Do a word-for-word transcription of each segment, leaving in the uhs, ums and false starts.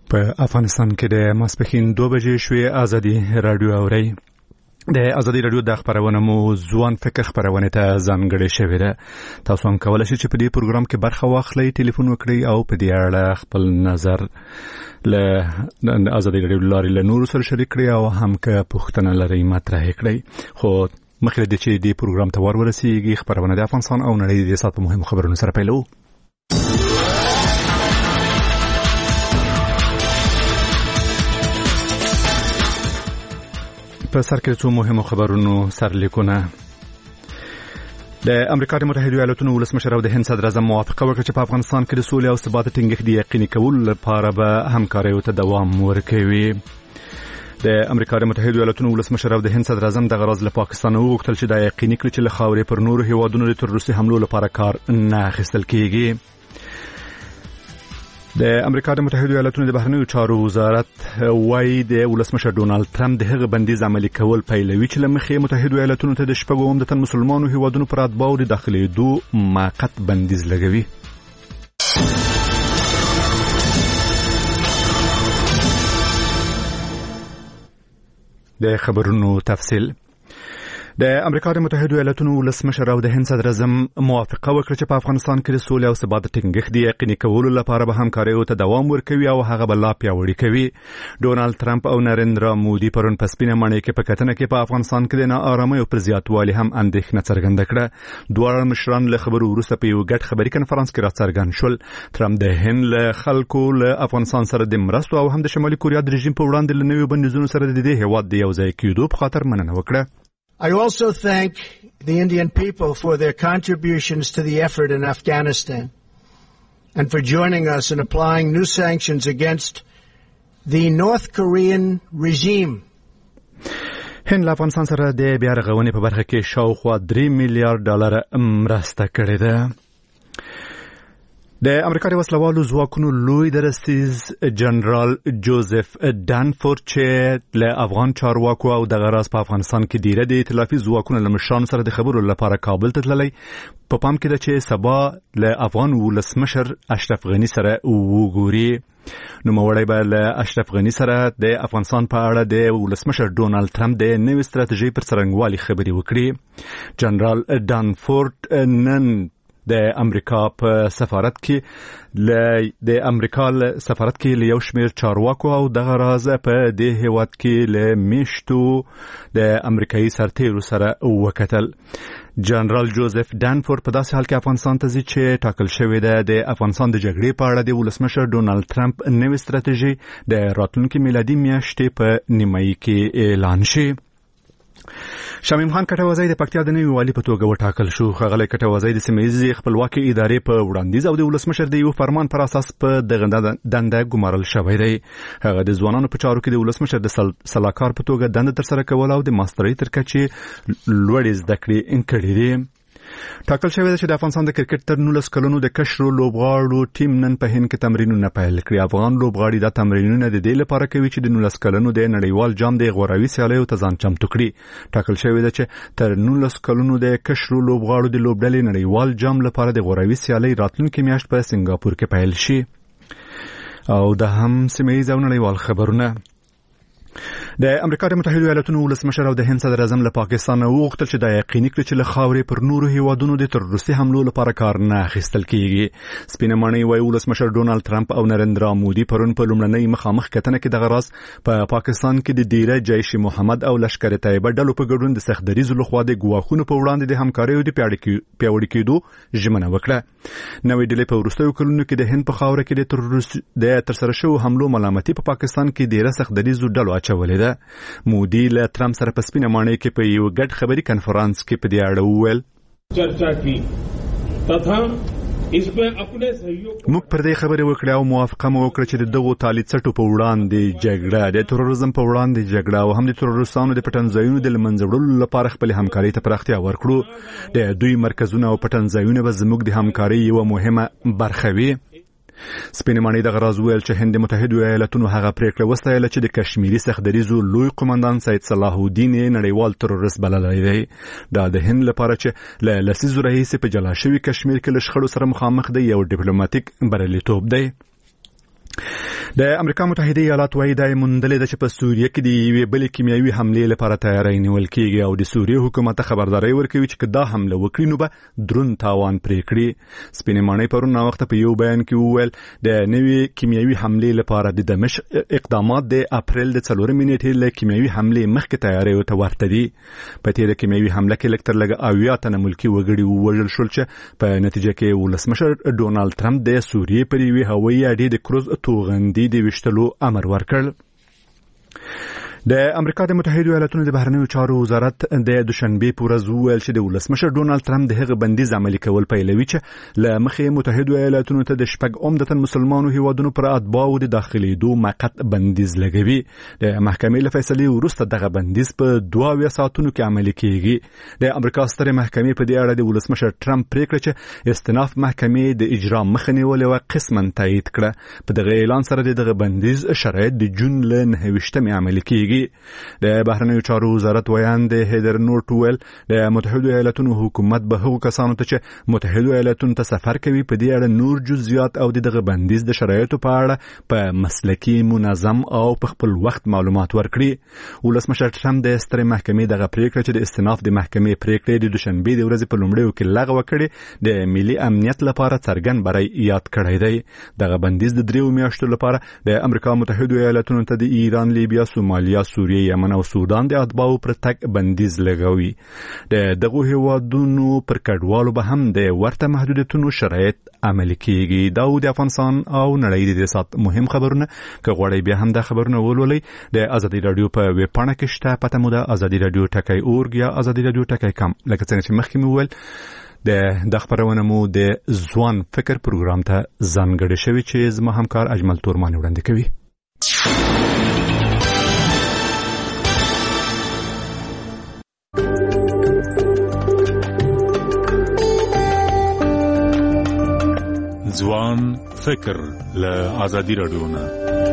په افغانستان کې د ماسپښین دوه بجې شوې. ازادي رادیو اوري. د ازادي رادیو د خبرونه مو ځوان فکر خبرونه ته ځانګړې شوې ده. تاسو هم کولای شئ چې په دې پروګرام کې برخه واخلئ، ټلیفون وکړئ او په دې اړه خپل نظر له ازادي رادیو لارې له نورو سره شریک کړئ او هم که پوښتنه لرئ مطرح کړئ. خو مخکې د چې دې پروګرام ته ور ورسیږي، خبرونه د افغانستان او نړۍ د سات په مهمو خبرونو سره پیلو. په سر کې څو مهمو خبرونو سرلیکونه. د امریکا د متحده ایالاتونو ولسمشر او د هند صدر اعظم موافقه وکړه چې په افغانستان کې د سولې او ثبات ټینګښت د یقیني کولو لپاره به همکارۍ ته دوام ورکوي. د امریکا د متحده ایالاتونو ولسمشر او د هند صدر اعظم د غرض له پاکستان وغوښتل چې دا یقیني کړي چې له خاورې پر نورو هیوادونو د تروریستي حملو لپاره کار نه اخیستل کیږي. د امریکا د متحده ایالاتونو د بهرنیو چارو وزارت وايي د ولسمشر ډونالد ټرمپ د هغه بندیز عملي کول پیلوي چې لمخې متحده ایالاتونو ته د شپږو عمدتاً مسلمانو هیوادونو پر اتباعو د داخلېدو موقت بندیز لګوي. د خبرونو تفصیل. د امریکا د متحده ایالاتونو ولسمشر او د هند صدر اعظم موافقه وکړه چې په افغانستان کې د سولې او ثبات ټینګښت د یقیني کولو لپاره به همکارۍ ته دوام ورکوي او هغه به لا پیاوړی کوي. ډونالد ټرمپ او نریندرا مودي پرون په سپینه ماڼۍ کې په کتنه کې په افغانستان کې د ناارامۍ پر زیاتوالي هم اندېښنه څرګنده کړه. دواړه مشران له خبرو وروسته په یو ګډ خبري کنفرانس کې راڅرګند شول. ټرمپ د هند له خلکو له افغانستان سره د مرستو او هم د شمالي کوریا د رژیم په وړاندې له نویو بندیزونو سره د دې هیواد د یو ځای کېدو په خاطر مننه وکړه. I also thank the Indian people for their contributions to the effort in Afghanistan and for joining us in applying new sanctions against the North Korean regime. هند له افغانستان سره د بیا رغونې په برخه کې شاوخوا درې میلیارډ ډالر مرسته کړې ده. د امریکا د وسلوالو ځواکونو لوی درستیز جنرال جوزف ډانفورد چې له افغان چارواکو او د غراس په افغانستان کې ډیره د ائتلافي ځواکونو له مشرانو سره د خبرو لپاره کابل ته تللی. په پام کې ده چې سبا له افغان ولسمشر اشرف غني سره وګوري. نوموړی به له اشرف غني سره د افغانستان په اړه د ولسمشر ډونالد ټرمپ د نوې ستراتیژۍ پر څرنګوالي خبرې وکړي. جنرال ډانفورد نن د امریکا په سفارت کې ل د امریکا سفارت کې له یو شمېر چارواکو او دغه راز په دې هیواد کې له میشتو د امریکایي سرتیرو سره وکتل. جنرال جوزف ډانفورد په داسې حال کې افغانستان ته ځي چې ټاکل شوې ده د افغانستان د جګړې په اړه د ولسمشر ډونالد ټرمپ نوې ستراتیژي د راتلونکي میلادي میاشتې په نیمایي کې اعلان شي. شمیم خان کټوازی د پکتیا د نوي والي په توګه وټاکل شو. ښاغلی کټوازی د سیمه ییزې خپلواکۍ ادارې په وړاندیز او د ولسمشر د یو فرمان پر اساس په دغه دنده ګمارل شوی دی. هغه د ځوانانو په چارو کې د ولسمشر د سلاکار په توګه دنده ترسره کول او د ماسترۍ تر کچې لوړې زده کړې کړې دي. ټاکل شوی دی چې د افغانستان د کرکټ تر نولس کلونو د کشرو لوبغاړو ټیم نن په هند کې تمرینونه پیل کړي. افغان لوبغاړي دا تمرینونه د دې لپاره کوي چې د نولس کلونو د نړیوال جام د غوراوي سیالیو ته ځان چمتو کړي. ټاکل شوی دی چې تر نولس کلونو د کشرو لوبغاړو د لوبډلې نړیوال جام لپاره د غوراوي سیالۍ راتلونکي میاشت په سنگاپور کې پیل شي. او د هم سیمه ییز او نړیوال خبرونه. د امریکا د متحده ایالاتونو ولسمشر او د هند صدر اعظم له پاکستان وغوښتل چې دا یقیني کړي چې له خاورې پر نورو هیوادونو د تروریستي حملو لپاره کار نه اخیستل کیږي. سپینه ماڼۍ وايي ولسمشر ډونالد ټرمپ او نریندرا مودي پرون په لومړنۍ مخامخ کتنه کې دغه راز په پاکستان کې د ډیره جیش محمد او لشکر طیبه ډلو په ګډون د سختدریزو لخوا د ګواښونو په وړاندې د همکاریو د پیاوړي کېدو ژمنه وکړه. نوې ډلې په وروستیو کلونو کې د هند په خاوره کې د تروریست د ترسره شوو حملو ملامتي په پاکستان کې ډیره سختدریزو ډلو اچولې ده. مودي له ټرمپ سره په سپینه ماڼۍ کې په یو ګډ خبري کنفرانس کې په دې اړه وویل چرچا کی تथा इसमें अपने सहयोग موږ پر دې خبرې وکړې او موافقه مو وکړه چې دغه تالی څټو په وړاندې جګړه د تروریزم په وړاندې جګړه او هم د تروریستانو د پټنځایونو د لمنځه وړلو لپاره خپل همکاري ته پراختیا ورکړو. د دوی مرکزونه او پټنځایونه به زموږ د همکاري یو مهمه برخه وي. سپینه ماڼۍ دغه راز ویل چې هند متحده ایالاتونو هغه پریکړه وستایله چې د کشمیري سختدریزو لوی قومندان سید صلاح الدین نړیوال تروریست بللی دی. دا د هند لپاره چې له لسیزو راهیسې په جلا شوي کشمیر کې له شخړو سره مخامخ دی یو ډیپلوماټیک بریالیتوب دی. د امریکا متحده ایالات وايي د مندلې د په سوریه کې د یوې بلې کیمیاوي حملې لپاره تیاری نیول کیږي او د سوریه حکومت خبرداري ورکوي چې دا حمله وکړي نو به درون تاوان پرې کړي. سپینې ماڼۍ پرون وخت په یو بیان کې وویل د نوې کیمیاوي حملې لپاره د دمشق اقدامات د اپریل د څلورمې نیټې له کیمیاوي حملې مخکې تیاری ته ورته دي. په تیره کیمیاوي حمله کې لکتر لګ اویا تنه ملکی وګړي ووژل شول چې په نتیجه کې ولسمشر ډونالد ټرمپ د سوریه پر یوې هوایي اډې د کروز توغندي د وشتلو امر ورکړ. د امریکا د متحده ایالاتونو د بهرنیو چارو وزارت د دوشنبه په ورځ وویل چې د ولسمشر ډونالد ټرمپ د هغه بندیز عملي کول پیلوي چې له مخې متحده ایالاتونو ته د شپږ عمدتاً مسلمانو هیوادونو پر اتباعو د داخليدو موقت بندیز لګوي. د محکمې له فیصلې وروسته دغه بندیز په دوه اویا ساعتونو کې عملي کیږي. د امریکا ستره محکمې په دې اړه د ولسمشر ټرمپ پریکړه چې استئناف محکمې د اجرا مخه نیولې و قسماً تایید کړه. په دغه اعلان سره دغه بندیز شرایط د جون له نهه ویشتمې عملي کیږي. د بهرنیو چارو وزارت ویاند هیدر نورت ویل د متحده ایالاتونو حکومت به هغو کسانو ته چې متحده ایالاتونو ته سفر کوي په دې اړه نور جزئیات او دغه بندیز د شرایطو په اړه په مسلکي منظم او په خپل وخت معلومات ورکړي. ولسمشر ټرمپ د سترې محکمې دغه پریکړه چې د استئناف د محکمې پریکړې د دوشنبه د ورځې په لومړیو کې لغوه کړې د ملي امنیت لپاره څرګند بری یاد کړی دی. دغه بندیز د دریو میاشتو لپاره د امریکا متحده ایالاتونو ته د ایران، لیبیا، سومالیا، سوریه، یمن او سودان د اتباعو پر تک بندیز لګوي. د دغه هیوادونو پر کډوالو به هم د ورته محدودیتونو شرایط عملي کیږي. دا د افغانستان او نړۍ د سات مهم خبرونه که غواړئ بیا هم د خبرونه ولولئ د ازادي رادیو په ویب پاڼه کې شته. پته مو ده ازادي رادیو ټکی اورګ یا ازادي رادیو ټکی کام. لکه څنګه چې مخکې مو ویل د د خبرونه مو د ځوان فکر پروګرام ته ځانګړی شوی چې زما همکار اجمل تورمان وړاندې کوي. ځوان فکر له ازادي رادیو نه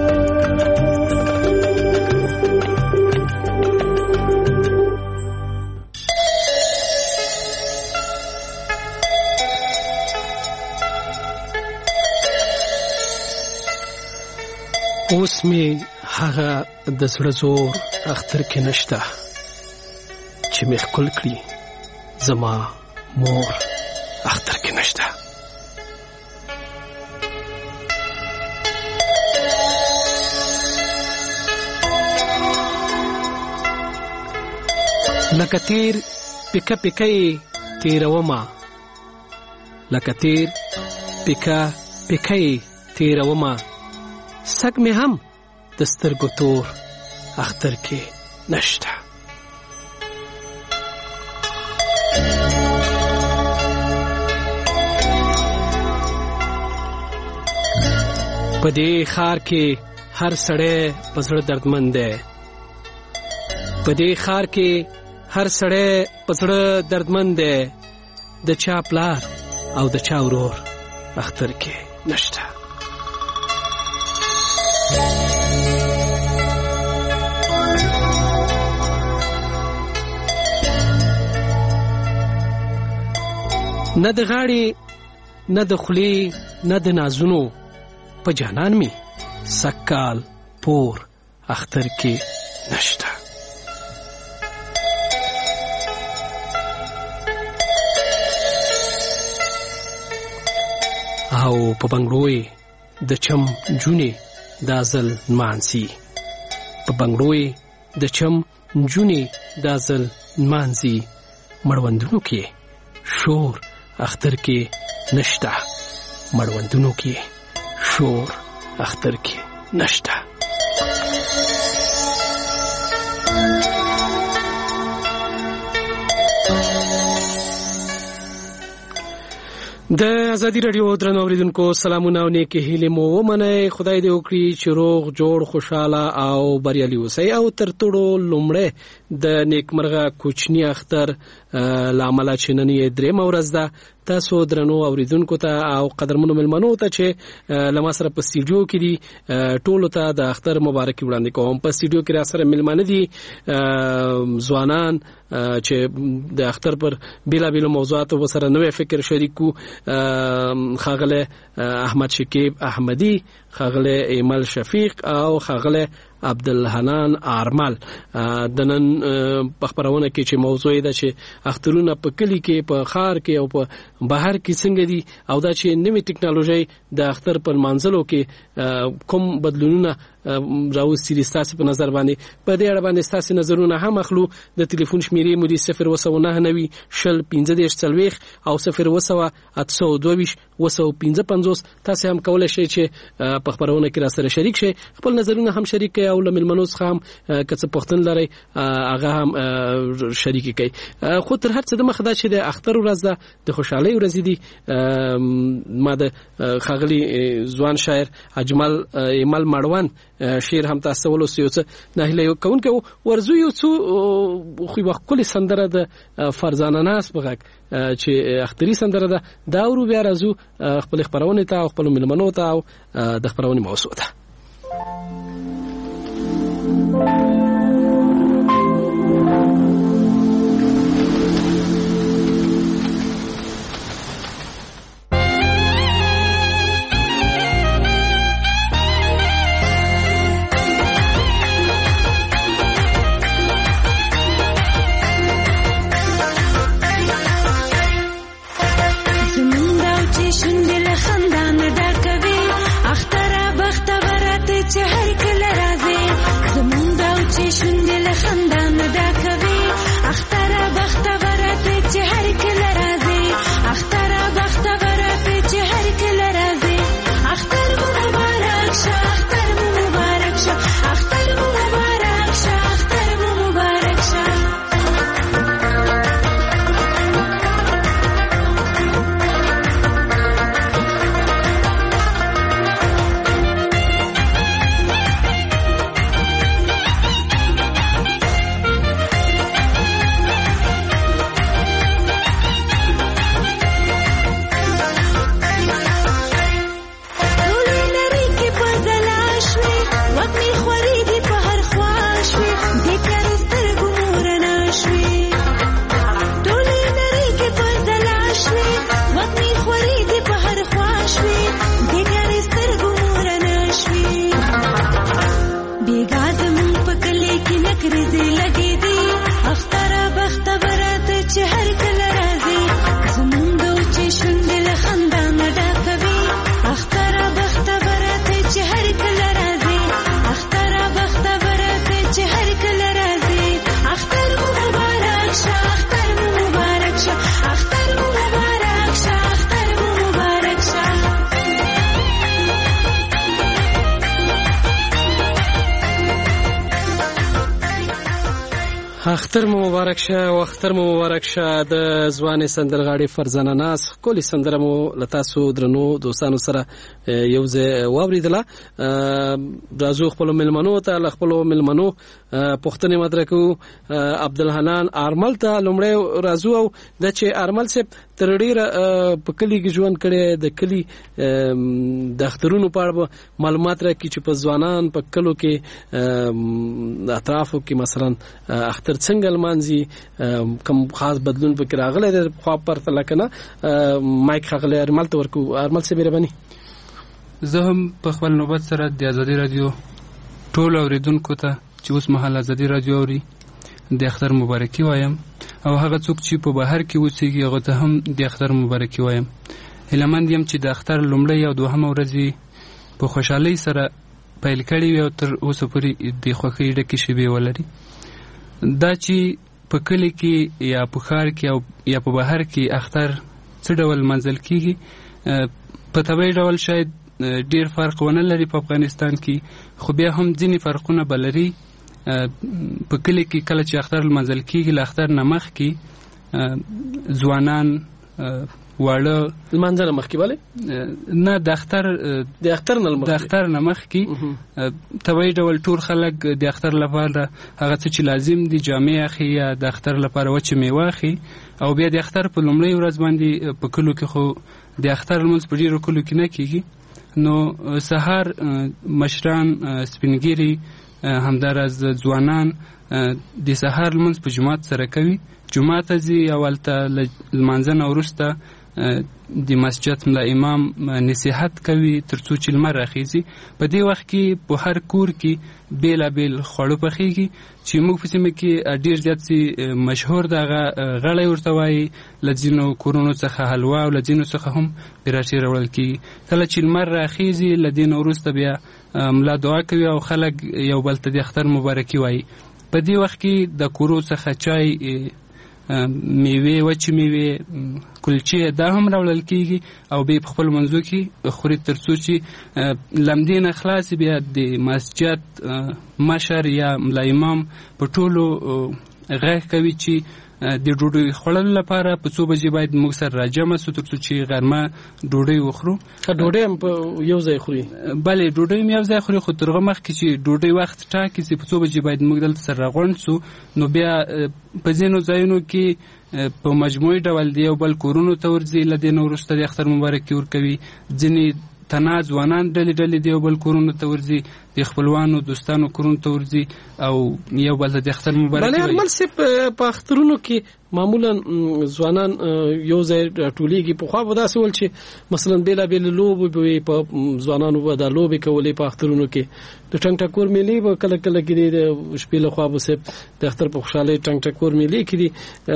اوس می هغه د زړه زور اختر کې نشته چې مې خپل کړی زما مور اختر کې نشته. لکه تیر پکا پکای تیروما لکه تیر پکا پکای تیروما سگ می هم دسترگو تور اختر کې نشته. پدې خار کې هر سړی پزړه دردمند دی. پدې خار کې هر سړی پزړه دردمند دی. د چا پلار او د چا ورور اختر کې نشته. نه د غاړي نه د خولي نه د نازونو په جانان می سکال پور اختر کې نشته. او په بنگلوی د چم جونی دازل مانسی په بنگلوی د چم جونی دازل مانسی مړوندونو کې شور اختر کې نشته. مړوندونو کې شور اختر کې نشته. د ازادي رادیو درنو اوریدونکو سلامونه او نیکی هیله مو ومنه. خدای دې وکړي چې روغ جوړ خوشاله او بریالي اوسئ. او تر ټولو لومړی د نیکمرغه کوچنی اختر لامل چې نن یې درېمه ورځ ده. تاسو درنو اوریدونکو ته او قدرمنو ملمنو ته چې لمه سره په سټوډیو کې دي ټولو ته د اختر مبارکي وړاندې کوم. په سټوډیو کې را سره ملمنه دي ځوانان چې د اختر پر بیلا بیلو موضوعاتو سره نوې فکر شریکو. خاغله احمد شکیب احمدی خاغله ایمل شفیق او خاغله عبدالحنان آرمل. د نن په خبرونه کې چې موضوع ده چې اخترونه په کلی کې په خار کې او په بهر کې څنګه دي او دا چې نوې ټکنالوژي د اختر په منځلو کې کوم بدلونونه راوستي ستاسو په نظر باندې په دې اړه باندې ستاسو نظرونه هم اخلو. د ټلیفون شمیرې مو دي صفر و نه نوي شل پنځه دېرش څلوېښت او صفر و اته سوه دوه ویشت و سوه پنځه پنځوس. تاسو هم کولای شئ چې په خبرونه کې را سره شریک شئ، خپل نظرونه هم شریک کړئ او له ملمنو څخه هم که څه پوښتنه لرئ هغه هم شریک کړئ. خو تر هر څه د مخه دا چې د اختر ورځ ده، د خوشحالۍ ورځ دي. ما د ښاغلي ځوان شاعر اجمل ایمل مړوند شعر هم تاسو ولوست، یو څه نهیله کوونکی ورزو یو څو خو یو ښکلې سندره د فرزانه ناس په غږ چې اختري سندره ده، دا ورو بیا راځو خپل خبرونه ته او خپل ملمنو ته او د خبرونې موضوع ده. اختر مو مبارک شه او اختر مو مبارک شه د ځوانې سندرغاړي فرزانه ناس کولی سندره مو لتاسو درنو دوستانو سره یو ځای واوریدله. راځو خپل ملمنو ته خپل ملمنو پښتنې مدرکو. عبدالحنان آرمل ته لومړی راځو او د چې آرمل صاحب تر ډیره په کلی کې ژوند کړي، د کلی د اخترونو په اړه معلومات راکړي چې په ځوانان په کلو کې اطرافو کې مثلا اختر څنګه لمانځي، کوم خاص بدلون پکې راغلی دی خو پرته لکنه مایک خغلی آرمل ته ورکو. آرمل صاحب مهرباني. زه هم په خپل نوبت سره د ازادي رادیو ټول اوریدونکو ته چې اوس مهال ازادي رادیو اوري د اختر مبارکي وایم، او هغه څوک چې په بهر کې اوسېږي هغه ته هم د اختر مبارکي وایم. هیلهمند یم چې د اختر لومړۍ او دوهمه ورځ په خوشحالۍ سره پیل کړي وي او تر اوسه پورې د خوښۍ ډکې شېبې ولري. دا چې په کلي کې یا په ښار کې او یا په بهر کې اختر څه ډول منځل کېږي، په طبیعي ډول شاید ډیر فرق ونه لري په افغانستان کې، خو بیا هم ځینې فرقونه به لري. په کلي کې کله چې اختر لمانځل کېږي له اختر نه مخکې ځوانان واړه لمانځل مخکې ولې نه د اختر د اختر نه د اختر نه مخکې طبیعي ډول ټول خلک د اختر لپاره هغه څه چې لازم دي جامې اخلي یا د اختر لپاره وچې میوه اخلي، او بیا د اختر په لومړۍ ورځ باندې په کلو کې خو د اختر لمونځ په ډېرو کلو کې نه کېږي. نو سهار مشران سپینګیري همداراز ځوانان د سهار لمونځ په جماعت سره کوي، جماعت ته ځي او هلته له لمانځه نه وروسته د مسجد ملا امام نصیحت کوي ترڅو چې لمر راخیږي. په دې وخت کې په هر کور کې بیلابیل خواړه پخیږي چې موږ په سیمه کې ډېر زیات سي مشهور دغه غړی ورته وایي. له ځینو کورونو څخه حلوا او له ځینو څخه هم پیراټې راوړل کېږي. کله چې لمر راخیږي له دې نه وروسته بیا ملا دعا کوي او خلک یو بل ته د اختر مبارکي وایي. په دې وخت کې د کورو څخه چای، میوې، وچې میوې، کلچې دا هم راوړل کېږي او بیا په خپل منځو کې خوري ترڅو چې لمدې نه خلاص بیا د مسجد مشر یا ملا امام په ټولو غږ کوي چې د ډوډۍ خوړلو لپاره په څو بجې باید موږ سره راجمع سو ترڅو چې غرمه ډوډۍ وخورو. ډوډۍ هم په یو ځای خوري؟ بلې ډوډۍ هم یو ځای خوري، خو تر هغه مخکې چې ډوډۍ وخت ټاکي چې په څو بجې باید موږ دلته سره راغونډ سو، نو بیا په ځینو ځایونو کې په مجموعي ډول د یو بل کورونو ته ورځي. له دې نه وروسته د اختر مبارکي ورکوي. ځینې تنها ځوانان ډلې ډلې د یو بل کورونو ته ورځي، د خپلوانو دوستانو کورونو ته ورځي او یو بل ته د اختر مبارکي وایي. بلې ارمل صاحب، په اخترونو کې معمولا ځوانان یو ځای راټولیږي. پخوا به داسې ول چې مثلا بېلابېلې لوبې به وي، په ځوانانو به دا لوبې کولې. په اخترونو کې د ټنګ ټکور میلې به کله کله کېدې، د شپې لخوا به صاحب د اختر په خوشحالۍ ټنګ ټکور میلې کېدې.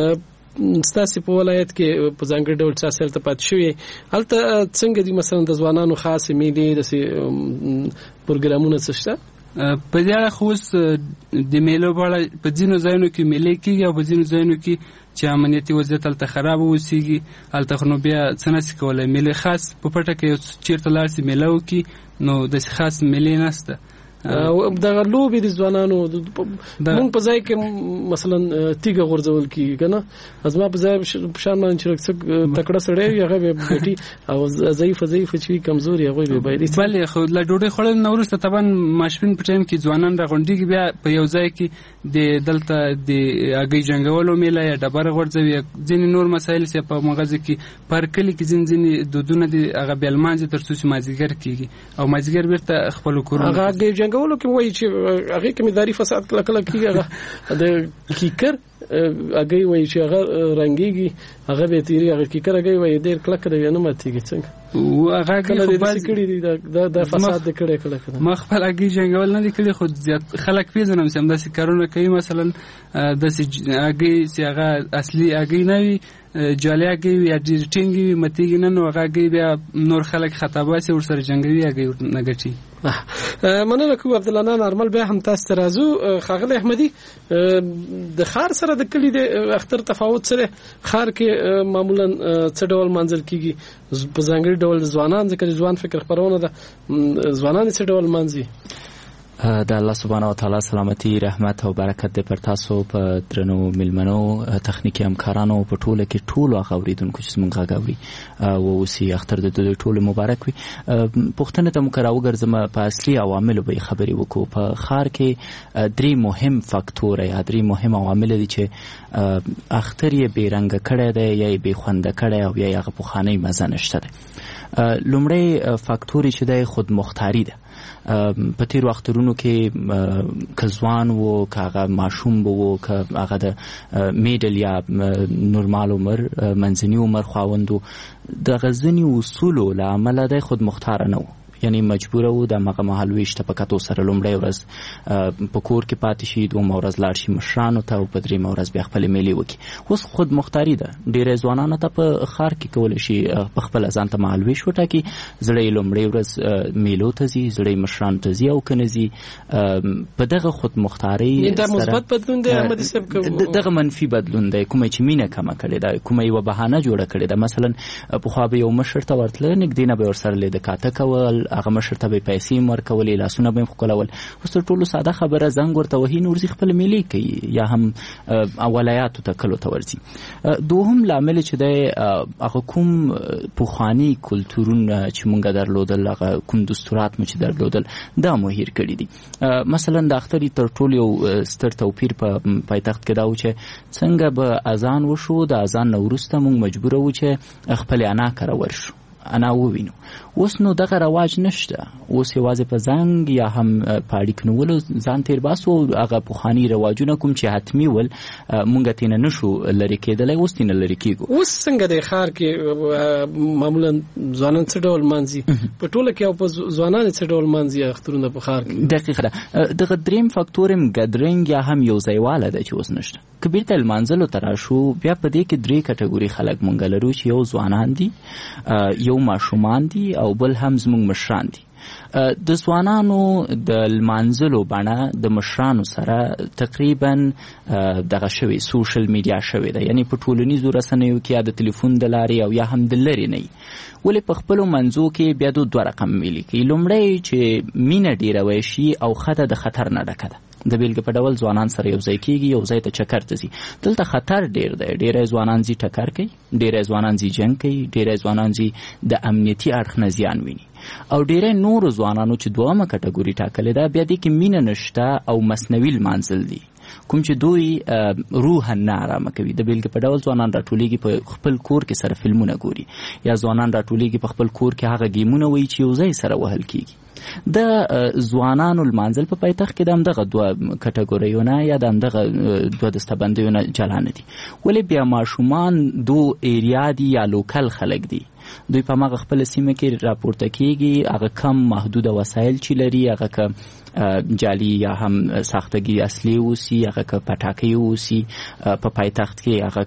ستاسې په ولایت کې په ځانګړي ډول څه هلته پاتې شوي؟ هلته څنګه دي مثلا د ځوانانو خاصې میلې داسې پروګرامونه څه شته؟ په دې اړه خو اوس د میلو په اړه په ځینو ځایونو کې میلې کېږي او په ځینو ځایونو کې چې امنیتي وضعیت هلته خراب اوسېږي، هلته خو نو بیا څه نشي کولی. میلې خاص په پټه کې چېرته لاړ شي میله وکړي، نو داسې خاص میلې نشته. دغه لوبې د ځوانانو مونږ په ځای کې مثلا تیږه غورځول کېږي که نه، زما په ځای شان باندې چې څه تکړه سړی وي هغه به ګټي او ضعیفه ضعیفه چې وي کمزوري هغوی به بایلي. بلې خو له ډوډۍ خوړلو نه وروسته طبعا ماسپښین په ټایم کې ځوانان راغونډېږي، بیا په یو ځای کې د دلته د هګۍ جنګولو میله یا ډبره غورځوي، ځینې نور مسایل چې په مغزه کې پر کلي کې ځینې ځینې دودونه دي هغه بیا لمانځي ترڅو چې مازدیګر کېږي او مازدیګر بیرته خپلو کورونو جنګولو کې وایي چې هغه کې مداري فساد کله کله کېږي. هغه د کیکر هغه وایي چې هغه رنګيږي، هغه به تیری هغه کیکر هغه وایي ډېر کلک دی نه ماتېږي. څنګه هغه کله د دې کړي دي د فساد د کړي کله کله ما خپل هغه جنګول نه دي کړي، خو زیات خلک پیژنم چې همداسې کارونه کوي. مثلا د هغه چې هغه اصلي هغه نه وي، جالي هغه وي یا ډیټینګ وي، متېږي نه، نو هغه بیا نور خلک خطاباسي ورسره جنګوي هغه نه ګټي. مننه کوم عبدالله نارمل. بیا هم تاسو ته راځو. ښاغلی احمدي، د ښار سره د کلي د اختر تفاوت سره ښار کې معمولا څه ډول منځل کېږي؟ په ځانګړي ډول ځوانان، ځکه ځوان فکر خپرونه ده، ځوانان څه ډول منځي؟ د الله سبحانه و تعالی سلامتی، رحمت او برکت دې پر تاسو په درنو ملمنو، تخنیکی همکارانو، په ټوله کې ټولو هغه اوریدونکو چې موږ غاوري او اوسې اختر د دوی ټولو مبارک وي. پوښتنه ته موږ راوګرځم، په اصلي عواملو به خبرې وکړو. په ښار کې درې مهم فاکتور یا درې مهم عوامل دي چې اختر یې بې رنګه کړی دی یا یې بې خونده کړی او یا یې هغه پخوانی مزه نشته دی. لومړی فاکتور چې دی خودمختاري ده. په تیر وختونو کې که ځوان وو، که هغه ماشوم وو، که هغه د میډل یا نورمال عمر منځني عمر خاوند وو، د غزنی اصولو له امله دی خودمختاره نه وو، یعنی مجبوره وو د هغه مهال ویشته په کتو سره لومړی ورځ په کور کې پاتې شي، دویمه ورځ لاړ شي مشرانو ته او په دریمه ورځ بیا خپلې میلې وکړي. اوس خودمختاري ده. ډېری ځوانانو ته په ښار کې کولی شي په خپله ځان ته مهال ویش وټاکي. زړه یې لومړۍ ورځ میلو ته ځي، زړه یې مشرانو ته ځي او که نه ځي. په دغه خودمختارۍ دا مثبت بدلون دی احمدي صاحب؟ دغه منفي بدلون دی، کومه چې مینه کمه کړې ده، کومه یوه بهانه جوړه کړې ده. مثلا پخوا به یو مشر ته ورتله، نږدې نه به ورسره لیدکاته کول، هغه مشر ته به پیسې ورکولې، لاسونه به یې ښکلول. اوس تر ټولو ساده خبره، زنګ ورته وهي، نو ورځي خپله میلې کوي یا هم ولایاتو ته کلو ته ورځي. دوهم لامل چې دی هغه کوم پخواني کلتورونه چې مونږ درلودل، هغه کوم دستورات مو چې درلودل، دا مو هیر کړي دي. مثلا د اختر تر ټولو یو ستر توپیر په پایتخت کې دا و چې څنګه به اذان وشو، د اذان نه وروسته مونږ مجبوره وو چې خپلې انا کره ورشو. انا ووینو. اوس نو دغه رواج نشته، اوس یوازې په زنګ یا هم په اړیک نیولو ځان تیر باسو. هغه پخواني رواجونه کوم چې حتمي ول مونږ تینه نشو لري کېدلی، اوس تینه لري کېږو. اوس څنګه د ښار کې معمولا ځوانان څه ډول مانځي په ټوله کې او په ځوانان څه ډول مانځي اخترونه په ښار کې؟ دقیقه ده. دغه دریم فاکتور هم ګدرینګ یا هم یو ځایواله ده چې اوس نشته. که بیرته لمانځلو ته راشو بیا په دې کې درې کټګوري خلک مونږ لرو چې یو ځوانان دي، یو ماشومان دي او بل هم زموږ مشران دي. د ځوانانو د لمانځلو بڼه د مشرانو سره تقریبا دغه شوی سوشل میډیا شوی ده، یعنی په ټولنیزو رسنیو کې یا د تلیفون د لارې او یا هم د لرې نه. ولې په خپلو منځو کې بیا دو دوه رقم ویلي کوي. لومړی چې مینه ډېروی شي او ښه د خطر نه ډکه ده. د بیلګې په ډول ځوانان سره یو ځای کېږي، یو ځای ته چکر ته ځي. دلته خطر ډېر دی. ډېری ځوانان ځي ټکر کوي، ډېری ځوانان ځي جنګ کوي، ډېری ځوانان ځي د امنیتي اړخ نه زیان ویني، او ډېری نورو ځوانانو چې دویمه کټګوري ټاکلې ده بیا دې کې مینه نشته او مصنوي لمانځل دي، کوم چې دوی روحا نه آرامه کوي. د بیلګې په ډول ځوانان راټولیږي په خپل کور کې سره فلمونه ګوري، یا ځوانان راټولیږي په خپل کور کې هغه گیمونه وایي چې یو ځای سره وهل کېږي. د ځوانانو لمانځل په پایتخت کې د همدغه دوه کټګوریونه یا د همدغه دوه دستبندیونه جلا نه دي. ولې بیا ماشومان دو ایریا دي یا لوکل خلک دي، دوی په مغه خپل سیمه کې راپورته کېږي. هغه کم محدود وسایل چې لري، هغه که جالي یا هم ساختګي اصلي اوسي، هغه که پټاکۍ اوسي په پایتخت کې، هغه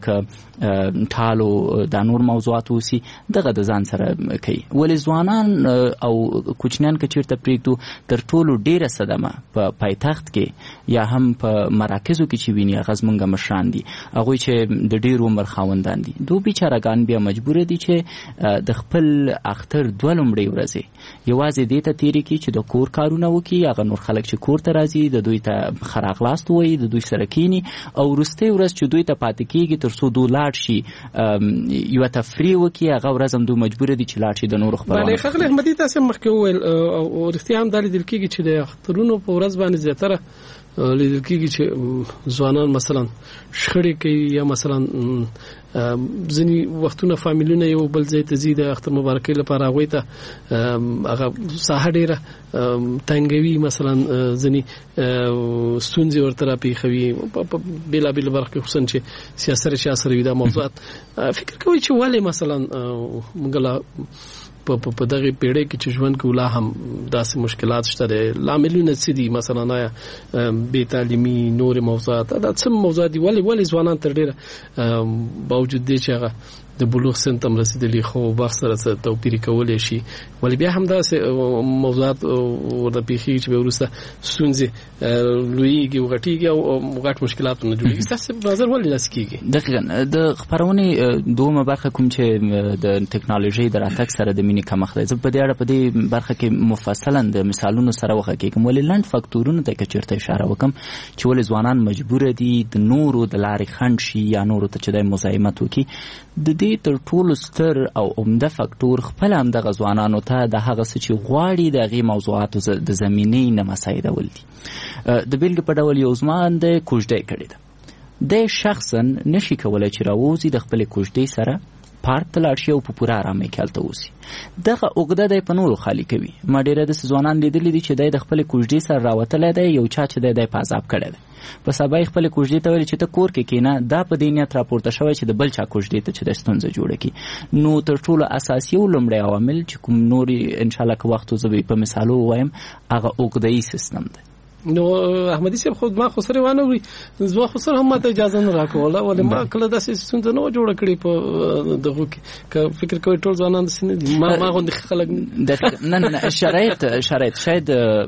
که ټالو دا نور موضوعات اوسي، دغه د ځان سره کوي. ولې ځوانان او کوچنیان که چېرته پرېږدو تر ټولو ډېره صدمه په پایتخت کې یا هم په مراکزو کې چې ویني هغه زموږ مشران دي، هغوی چې د ډېر عمر خاوندان دي. دو بیچارهګان بیا مجبوره دي چې د خپل اختر دوه لومړۍ ورځې یوازې دې ته تېرې کړي چې د کور کارونه وکړي. هغه نور خلک چې کور ته راځي د دوی ته ښه راغلاست ووایي، د دوی سره کښېني، او وروستۍ ورځ چې دوی ته پاتې کېږي تر څو دوی لاړ شي یوه تفریح وکړي، هغه ورځ هم دوی مجبوره دي چې لاړ شي د نورو خپلوانو. ښاغلی احمدي تاسې مخکې وویل او رښتیا هم دا لیدل کېږي چې د اخترونو په ورځ باندې زیاتره لیدل کېږي چې ځوانان مثلا شخړې کوي، یا مثلا ځینې وختونه فامیلونه یو بل ځای ته ځي د اختر مبارکۍ لپاره، هغوی ته هغه ساحه ډېره تنګوي، مثلا ځینې ستونزې ورته راپېښوي په بېلابېلو برخو کې، خصوصا چې سیاست سیاست وي دا موضوعات. فکر کوئ چې ولې مثلا موږ لا په په دغه پیړۍ کې چې ژوند کې ولا هم داسې مشکلات شته دي؟ لاملونه څه دي؟ مثلا آیا بې تعلیمي، نور موضوعات، دا څه موضوعات دي؟ ولې ولې ځوانان تر ډېره باوجود دی چې هغه د بلوغ سن ته رسیدلی خو وخت سره څه توپیر کولی شي، ولې بیا هم داسې موضوعات ورته پیښیږي چې بیا وروسته ستونزې لویېږي او غټېږي او غټ مشکلات نه جوړېږي؟ ستاسې په نظر ولې داسې کېږي؟ دقیقا د خپرونې دومه برخه کوم چې د ټکنالوژۍ د راتګ سره د مینې کمښت دی، زه په دې اړه په دې برخه کې مفصلا د مثالونو سره وغږېږم. ولې لنډ فکتورونو ته که چېرته اشاره وکړم چې ولې ځوانان مجبوره دي د نورو د لارې خنډ شي یا نورو ته چې دی مزاحمت وکړي، د دې تر ټولو ستر او عمده فکتور خپل همدغه ځوانانو ته د هغه څه چې غواړي د هغې موضوعاتو د زمینې نه مساعدول دي. د بیلګې په ډول یو ځوان د کوژدۍ کړې ده، دی شخصا نشي کولی چې راووځي د خپلې کوژدۍ سره پارک ته لاړ شي او په پوره ارامۍ کې هلته اوسي. دغه عقده دی په نورو خالي کوي. ما ډېره داسې ځوانان لیدلي دي چې دی د خپلې کوژدې سره راوتلی دی، یو چا چې دی دی په عذاب کړی دی، په سبا یې خپلې کوژدې ته ویلي چې ته کور کې کښېنه، دا په دې نیت راپورته شوی چې د بل چا کوژدې ته چې د ستونزه جوړه کړي. نو تر ټولو اساسي او لومړی عوامل چې کوم نورې انشاءالله که وخت زه به په مثالو ووایم، هغه عقده‌یي سیستم دی. نو احمدي صاحب خو ما خو سره وانه وي، زما خو سره هم ماته اجازه نه راکوله، ولې ما کله داسې ستونزه نه جوړه کړې په دغه کې. که فکر کوئ ټول ځوانان داسې نه دي، ما ما غوندې خلک نه نه نه شرایط شرایط شاید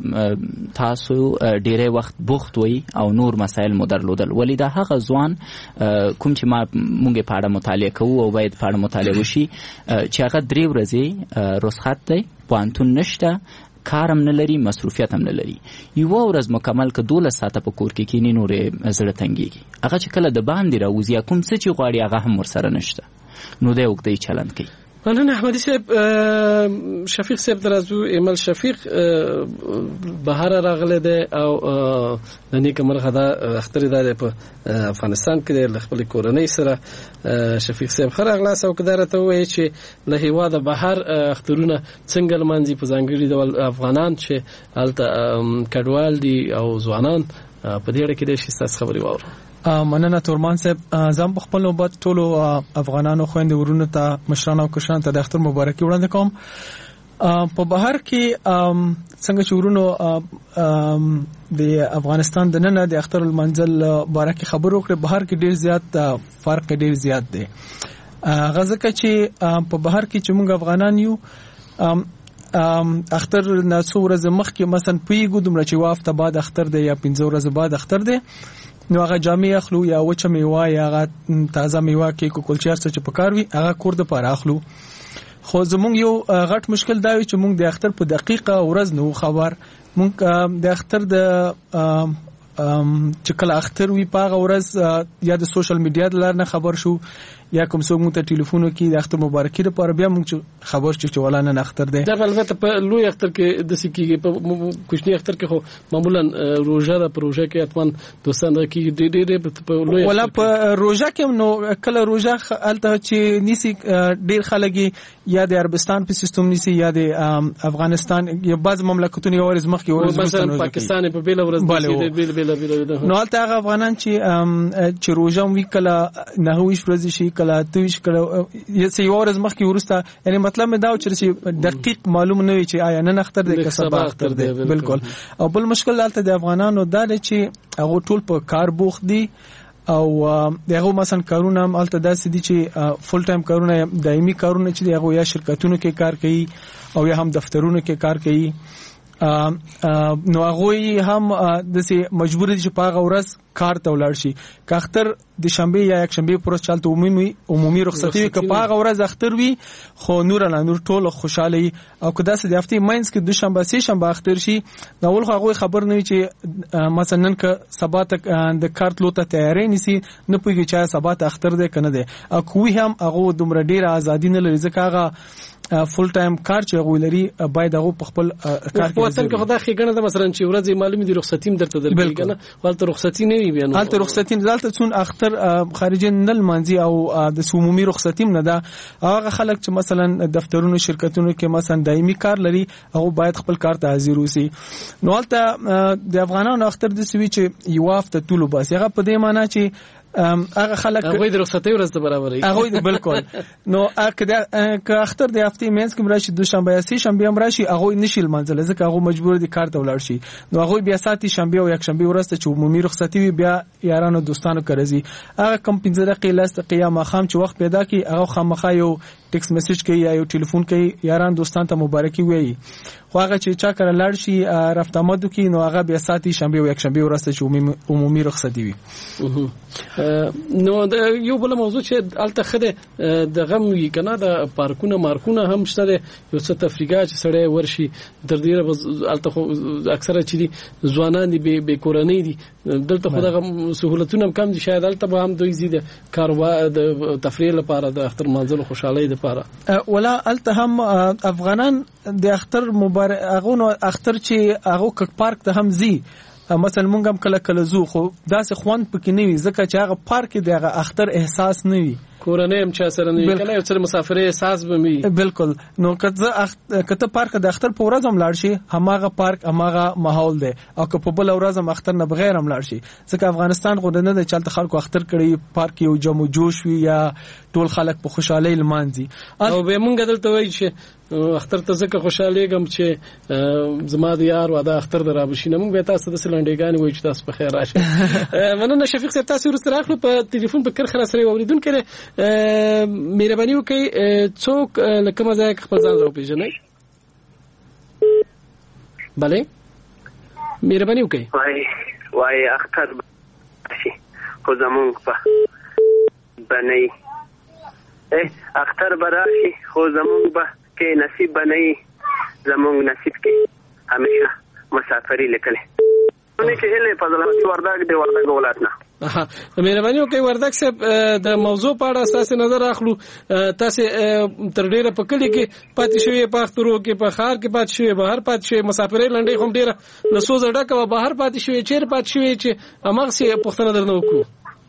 تاسو ډېری وخت بوخت وئ او نور مسایل مو درلودل، ولې دا هغه ځوان کوم چې ما مونږ په اړه مطالعه کوو او باید په اړه مطالعه وشي چې هغه درې ورځې رخصت دی، پوهنتون نشته، کارم نه لري، مصروفیت هم نه لري، یوه ورځ مکمل که دولس ساعته په کور کې کښېني نورې زړه تنګېږي. هغه چې کله د باندې راوځي یا کوم څه چې غواړي هغه هم ورسره نشته، نو دی اوږدی چلند کوي. مننه احمدي صاحب. شفیق صاحب درازو ایمل شفیق بهر راغله ده او د نیک مرغه د اختر د په افغانستان کې د خپل کورنۍ سره شفیق صاحب خره اغلاس او کدارته وایي چې له هوا د بهر اخترونه څنګه لمانځي په ځانګړي ډول افغانان چې الته کډوال دي او ځوانان په دې اړه کې د شي خبري واورو. مننه تورمان صاحب. زم په خپل نوبت ټولو افغانانو خويند ورونو ته مشرانو او کشرانو ته د اختر مبارکي وړاندې کوم. په بهر کې څنګه چې ورونو د افغانستان د نن د اختر المنزل بارکه خبرو کړې، بهر کې ډیر زیات فرق ډیر زیات دی. غزه چې په بهر کې چې موږ افغانان یو اختر نه څو ورځې مخکې مثلا پیګو دومره چې وافته بعد اختر دی یا پنځه ورځې بعد اختر دی، نو هغه جامې اخلو یا وچه میوه یا هغه تازه میوه کې کوکلچار څه چې پکار وي هغه کور د پاره اخلو. خو زمونږ یو غټ مشکل دا وي چې مونږ د اختر په دقیقه ورځ نو خبر. مونږ د اختر د چې کله اختر وي پاغه ورځ یا د سوشل میډیا د لار نه خبر شو یا کوم څوک مو ته ټلیفون کوي د اختر مبارکي لپاره بیا موږ خبر شو چې ولا نه اختر دی. دا البته په لوی اختر کې د سکیږي، په کوچنی اختر کې خو معمولا روزه د پروژه کې اتمن دوستان کې ډېر ډېر په لوی ولا په روزه کې نو کله روزه الته چې نيسي ډېر خلګي یا د عربستان په سیستم نيسي یا د افغانستان یا بعض مملکتونو یو ورځ مخکې ورځ مثلا پاکستان په بیل ورځ د بیل بیل بیل نو الته هغه افغانان چې چې روزه وی کله نه ویش ورځ شي کله تویش کله یې یو ورځ مخکې ورسته، یعنی مطلب مې دا و چې دقیق معلوم نه وي چې آیا نن اختر دی که سبا اختر دی. بالکل. او بل مشکل الته د افغانانو دا دی چې هغه ټول په کار بوخت دي او دغه مثلا کارونه هم الته داسې دي چې فول ټایم کارونه دایمي کارونه چې هغه یا شرکتونو کې کار کوي او یا هم دفترونو کې کار کوي. نو هغه هم د سي مجبور دي چې په هغه ورځ کار ته ولاړ شي. که اختر د شنبه یا یک شنبه پر ورځ چالت عمومي عمومي رخصتي وي، که په هغه ورځ اختر وي خو نور نه نور ټول خوشاله او که داسې د هفتې ماینس کې دوشنبه سه شنبه اختر شي نو ول هغه خبر نه وي چې مثلا که سبا ته د کارت لوته تیارې نيسي نه پوهیږي چې سبا ته اختر دی کنه دی. او کوی هم هغه دومره ډیره ازادي نه لري ځکه هغه فول ټایم کار چې غوړي باید هغه په خپل کار کې وطن کې خدای خېګنه ده مثلا چې ورځې معلومه دي رخصتیم درته درکړي کنه ولته رخصتي نه وي بیان حالت رخصتیم دلته څون اختر خارجي نل مانځي او د عمومي رخصتیم نه ده. هغه خلک چې مثلا دفترونو شرکتونو کې مثلا دایمي کار لري هغه باید خپل کار ته حاضر وسی. نو حالت د افغانانو اختر د سوي چې یو هفته طول بس هغه په دې معنی چې هغه خلک هغه د رخصتي ورځ ته برابرې هغه بالکل. نو که اختر د هفتې مینس کې راشي دوشنبه یا سه شنبه هم راشي هغه نشي منځل ځکه هغه مجبور دي کار ته ولاړ شي. نو هغه بیا ساتي شنبه او یک شنبه ورځ ته چې عمومي رخصتي وي بیا یارانو دوستانو کرزي هغه کم پنځه دقیقې لاس قیام خام چې وخت پیدا کی هغه خامخا یو ټیکس میسج کوي یا یو ټلیفون کوي یاران دوستان ته مبارکي وایي. خو هغه چې چا کړه لاړ شي رفت آمدو کې نو هغه بیا ساتي شنبه او یک شنبه ورځ ته چې عمومي رخصتي وي. نو یو بل موضوع چې الته خده د غم وی کنه د پارکونه مارکونه هم شته یو څه تفریحات چې سړی ورشي در دې الته خو اکثره چې ځوانان دي به کورنۍ دي دلته خو د سہولتونه کم دي شاید الته به هم دوی زیاده کاروبار د تفریح لپاره د اختر منځلو خوشحالي لپاره ولا الته هم افغانان د اختر مبارک هغه اختر چې هغه کک پارک ته هم زی مثلا مونږ هم کله کله زو خو داسې خوان پکې نه وي ځکه چې هغه پارک دی هغه اختر احساس نه وي کورنۍ هم چا سره نه کله یو څل مسافرې احساس به وي. بالکل. نو کته کته پارک د اختر په ورځ هم لاړ شي هماغه پارک هماغه ماحول دی او که په بل ورځ هم اختر نه بغیر هم لاړ شي ځکه افغانستان خو نه د چلته خلکو اختر کړي پارک یو جمع جوش وي یا ټول خلک په خوشحالي لمانځي او به مونږ دلته وایي چې اختر ته ځکه خوشاله ګم چې زما د یار واده اختر درابشینه مونږ به تاسو د سلنډېګان وایي چې تاسو په خیر راشئ. مننه شفیق صاحب تاسو ورسره اخلو په ټلیفون په کرخه سره اوریدون کړي مهرباني وکړئ څوک لکه مزه خپل ځان راو پیژنئ. bale مهرباني وکړئ. وای وای اختر شي خو زمونږ په بنئ اه اختر براشي خو زمونږ به کې نصیب بنئ زمونږ نصیب کې همیشه مسافری لیکل. نو چې هله فضل ورداګ دی ورداګ ولاتنه اها مهرباني وکړئ وردګ صاحب د موضوع په اړه تاسو نظر اخلو. تاسو تر ډیره په کلی کې پاتې شوی په اخترو کې په خار کې پاتې شوی بهر پاتې شوی مسافرۍ لنډۍ هم ډیره لسوزه ډکه بهر پاتې شوی چیر پاتې شوی چې امغه سي پښتنه درنه وکړو.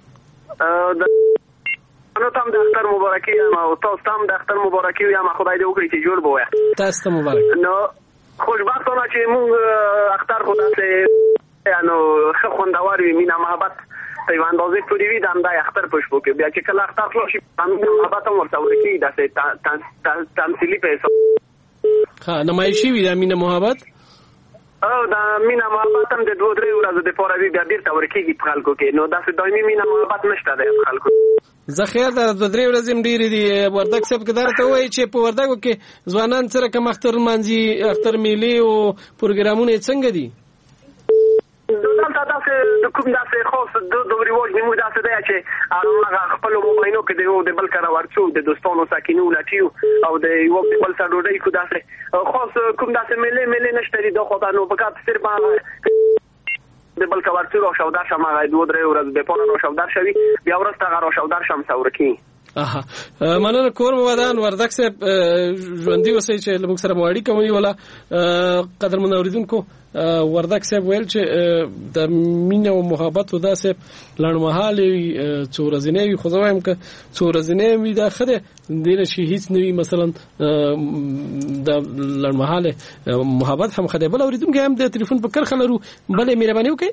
نو تام د اختر مبارکي او تاسو تام د اختر مبارکي یا ما خدای دې وکړي چې جوړ بوه. تاسو ته مبارک. نو خوشبختانه چې موږ اختر خو داسې نو ښه خوندور وي مینه محبت په اندازې پوری وي د اندای اختر پښپو کې بیا چې کله اختر خلاص شي مینه محبت هم ورته ورکی داسې تمثيلي په حساب ها نمایشي وي د مینه محبت او د مینه محبت هم د دوه درې ورځې د پوره وی بیا ډیر تور کېږي په خلکو کې نو داسې دایمي مینه محبت نشته د خلکو. زه خیر د دوه درې ورځې ډیر دي وردګ صاحب کې درته وایي چې په وردګ کې ځوانان سره کوم اختر مانځي اختر میلي او پروګرامونه څنګه دي؟ دلته داسې کوم داسې خاص د دوه ریواج نیمه داسې دی چې هغه خپل موبایلونو کې د یو د بل کار ورچو د دوستانو ساکینو لټیو او د یو بل سره ډوډۍ کو داسې خاص کوم داسې ملي ملي نشته دی د خدای نو فقط صرف د بل کار ورچو او شودار شمه دوه درې ورځې به پونه نو شودار شوی بیا ورسته غره شودار شم څورکی. اها مننه کور ودان وردګ صاحب ژوندۍ اوسئ چې موږ سره مواړی کوي ولا قدر من اوریدونکو وردګ صاحب ویل چې د مینه او محبت ودا صاحب لړمحالي څورزنی خو زوایم ک څورزنی وی دا خره دینه شي هیڅ نوی مثلا د لړمحاله محبت هم خده بل اوریدونکو هم د ټلیفون په کرخه لرو بلې مهرباني وکړئ.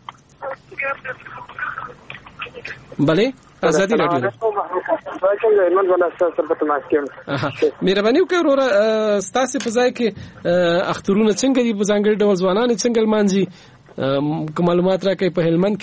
بله ازادي رادیو مهرباني وکړئ وروره ستاسو په ځای کې اخترونه څنګه دي په ځانګړي ډول ځوانان څنګه لمانځي کوم معلومات راکړئ په هلمند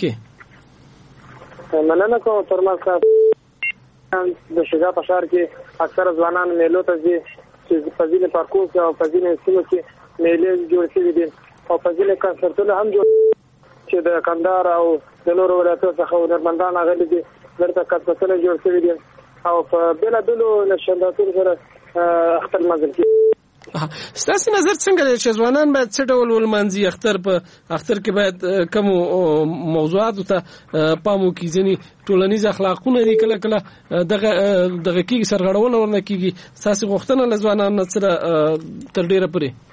کې؟ مننه کوم ترمن صاحب د شجاع په ښار کې اکثر ځوانان میلو ته ځي چې په ځینې پارکونو کې او په ځینې سیمو کې میلې جوړ شوي دي او په ځینې کنسرتونه هم جوړ چې د کندهار او د نورو ولایتونو څخه هنرمندان راغلي دي درته کنسرتونه جوړ شوي دي او په بېلابېلو نشانداتونو سره اختر لمانځل کېږي. ستاسو نظر څنګه دی چې ځوانان باید څه ډول ولمانځي اختر په اختر کې باید کوم موضوعاتو ته پام وکړي ځینې ټولنیز اخلاقونه دي کله کله دغه دغه کېږي سرغړونه ورنه کېږي ستاسو غوښتنه له ځوانانو سره تر ډېره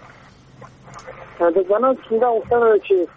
پورې د ځوانانو څنګه غوښتنه چې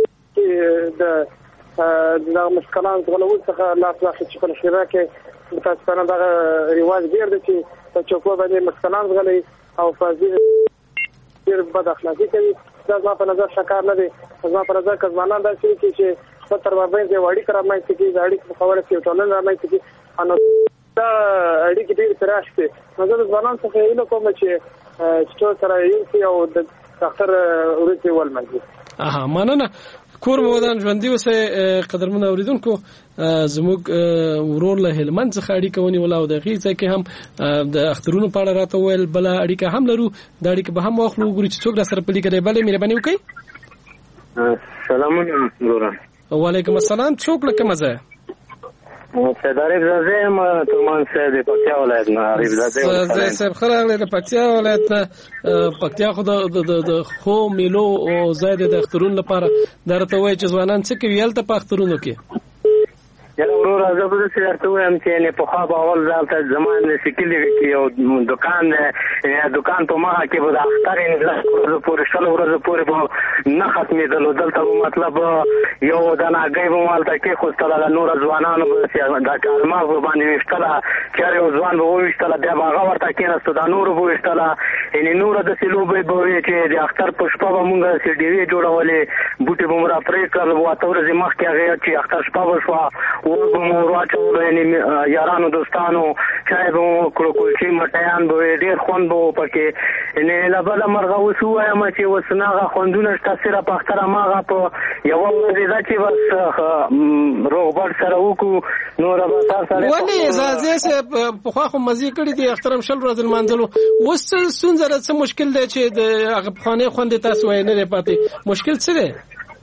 د د مسکلان غلول څخه لا ځخه چې په شریعه کې متاسفانه دا ریواج ډیر دی چې په چوکو باندې مسکلان غلي او فازي ډیر بد اخلاقی کوي دا زما په نظر شکار نه دی. زما په نظر کزمانان دا چې په تر باندې دی وړي کرا مې چې د اړیکې په خبره کې ټولنه را مې چې انو دا اړیکې ډیر تراش دي. نظر ځوانان څخه یو کوم چې چې سره یو او د ډاکټر ورته ولمنځي. اها مننه کور مودان ژوندۍ اوسئ قدرمن اوریدونکو زموږ ورور له هلمند څخه اړیکه ونیوله او د هغې ځای کې هم د اخترونو په اړه راته وویل بله اړیکه هم لرو دا اړیکه به هم واخلو وګورو چې څوک را سره په لیکه دی. بلې مهرباني وکړئ. سلامونه وروره. وعلیکم السلام. څوک له کومه ځایه؟ سید عارف زاده یم ترمان صاحب د پکتیا ولایت نه. عارف زاده زه صاحب ښه راغلی د پکتیا ولایت نه. پکتیا خو د ښو میلو او ځای دی د اخترونو لپاره دا راته وایي چې ځوانان څه کوي هلته په اخترونو کې؟ یاره وروره زه به داسې درته ووایم چې یعنې پخوا به اول دلته زما داسې کلي کې یو دوکان دی دوکان په مخه کې به د اختر یعنې لس ورځو پورې شل ورځو پورې به نه ختمېدلو دلته به مطلب یو دانه هګۍ به مو هلته کېښوستله د نورو ځوانانو به دا کالماغ به باندې ویشتله چېرې یو ځوان به وویشتله بیا به هغه ورته کېناستو دا نورو به ویشتله یعنې نوره داسې لوبې به وې چې د اختر په شپه به مونږ داسې ډېوې جوړولې بوټي به مو را پرې کړل اته ورځې مخکې هغې چې اختر شپه به شوه اور به مو واچولو یعنې یارانو دوستانو چای به مو وکړو کلچې مټیان به وې ډېر خوند به و پکې یعنې له بله مرغه اوس ووایم چې اوس نه هغه خوندونه شته صرف اختر هماغه په یوه ورځې ده چې بس روغبړ سره وکړو نوره به تا سره ولې زازې صاحب پخوا خو مزې کړي دي اختر هم شل ورځې لمانځلو اوس څه ستونزه ده څه مشکل دی چې د هغه پخوانۍ خوندې تاسو وایي نه دی پاتې مشکل څه دی؟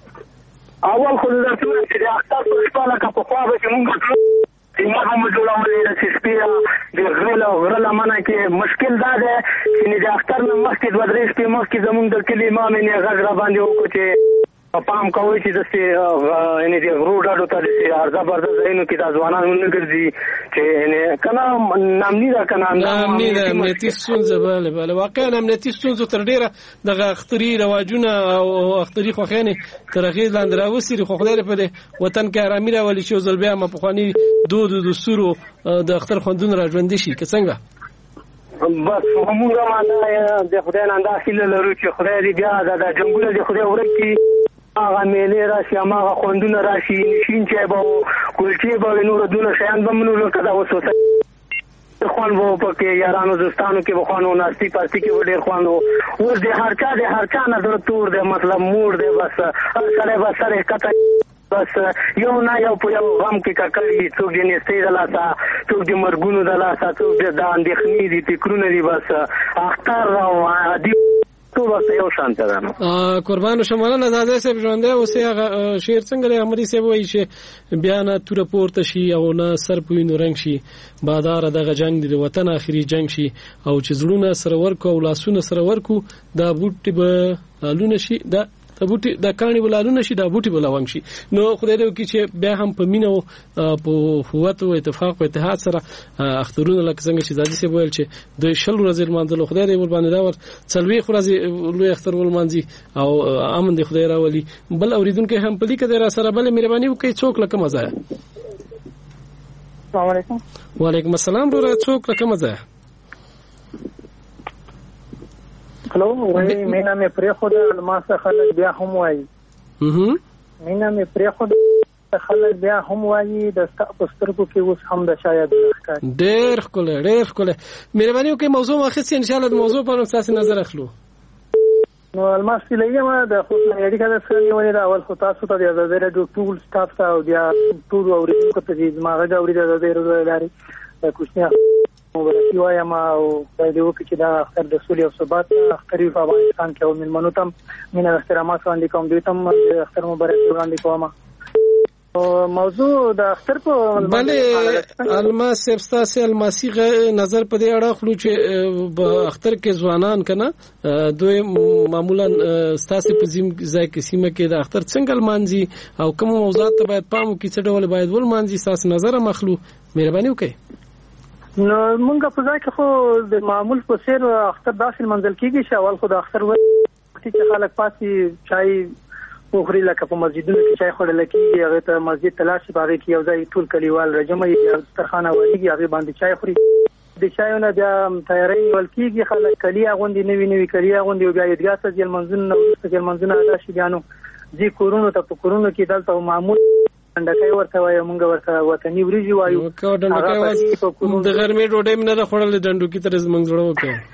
اول خو درته وایم چې د اختر په شپه لکه پخوا به چې مونږ تلو سیمه به مو جوړولې د سسپې د غره او غره لمنه کې مشکل دا دی چې د اختر نه مخکې دوه درې شپې مخکې زمونږ د کلي امام یې غږ را باندې وکړو چې پام کوي چې د سي ان دي غرو ډاډو ته د ارزه برده زینو کې د ځوانان ونه ګرځي چې کنه نامني دا کنه نامني دا امنیتي ستونزه بله بله واقعا امنیتي ستونزه تر ډیره د اختري رواجونه او اختري خوخانه تر هغه لاندې راوسري خو خدای په وطن کې آرامي راولي شو ځل بیا ما په خواني دود د دستور د اختر خوندونه راځوندي شي که څنګه بس همغه معنا د خدای نن داخله لرو چې خدای دې بیا د جنگونو د خدای ورکی هغه میلې راشي هغه خوندونه راشي نشین چې به کولچې به نور دونه شیان به منو کدا وسوسه خوان وو پکې یارانو دوستانو کې بخوانو ناستی پاستی کې ډېر خوانو اوس د هر چا د هر چا نظر تور دی مطلب مور دی بس هر سره بس سره کته بس یو نه یو په یو غم کې ککړی څوک دې نستې دلاسا څوک دې مرګونو دلاسا څوک دې د اندېښنې دي فکرونه دي بس اختر او عادي ټول څه یو شان ته ده قربان شمالانه زاده صاحب ژوند دی اوس هغه شعر څنګه دی امري صاحب وایي چې بیا نه تور پورته شي او نه سر پوینو رنگ شي بادار دغه جنگ دی وطن اخري جنگ شي او چې زړونه سره ورکو او لاسونه سره ورکو دا بوټي به لونه شي دا د بوټي د کاني ولالونه شي د بوټي بلوانګ شي نو خدای دې وکړي چې بیا هم په مینه او په قوت او اتفاق او اتحاد سره اخترونه لکه څنګه چې زادي سي ویل چې د شل ورځې مانځلو خدای دې ول باندې دا ور څلوي ورځې لوی اختر ول مانځي او امن دې خدای راولي بل اوریدونکو هم په لیکه در سره بل مهرباني وکړي څوک لکه مزه السلام علیکم وعلیکم السلام ورته څوک لکه مزه هلو وای مینا مې پرې خو د الماس خلک بیا هم وایي هه مینا مې پرې خو د خلک بیا هم وایي د سترګو کې اوس هم د شاید ښکاري ډېر ښکلی ډېر ښکلی مهرباني وکړئ موضوع واخیستې ان شاء الله د موضوع په اړه ستاسو نظر اخلو نو الماس لګیا ما د خپل اړیکه د سره نیولې دا اول خو تاسو ته د زړه د ټول سټاف ته او بیا ټول اوریدونکو ته چې ما غږ اوري د زړه لري د کوښنیا مبارکي وایم او د دې وکړي چې دا اختر د سولې او ثبات اختر په افغانستان کې او ملمنو ته مینه احترامات وړاندې کوم دوی ته د اختر مبارکي وړاندې کوم او موضوع د اختر په بله الماس سبستاسي الماسي نظر په دې اړه خلو چې په اختر کې ځوانان کنه دوی معمولا ستاسي په زم ځای کې سیمه کې د اختر څنګه مانځي او کوم موضوعات ته باید پام وکړي چې ډول باید ول مانځي تاسو نظر مخلو مهرباني وکړئ نو مونږ په ځای کې خو د معمول په سیر اختر داسې منځل کېږي چې اول خو د اختر وخت چې خلک پاسي چای وخوري لکه په مسجدونو کې چای خوړل کېږي هغه ته مسجد تلاش باغې کې یو ځای ټول کلیوال راجمع یې ترخانه وریږي هغه باندې چای خوري د چایونه بیا تیاری ول کېږي خلک کلی غونډې نوي نوي کلی غونډې بیا یدګا ته ځل منځونه نو ځل منځونه ادا شي بیا نو ځي کورونو ته په کورونو کې دلته معمول ډنډکای ورته وایي مونږ ورته وطني وريجي وایو کو ډنډکای وایي د غرمې ډوډۍ مې نه خوړل ډنډو کې تر زمنګ جوړو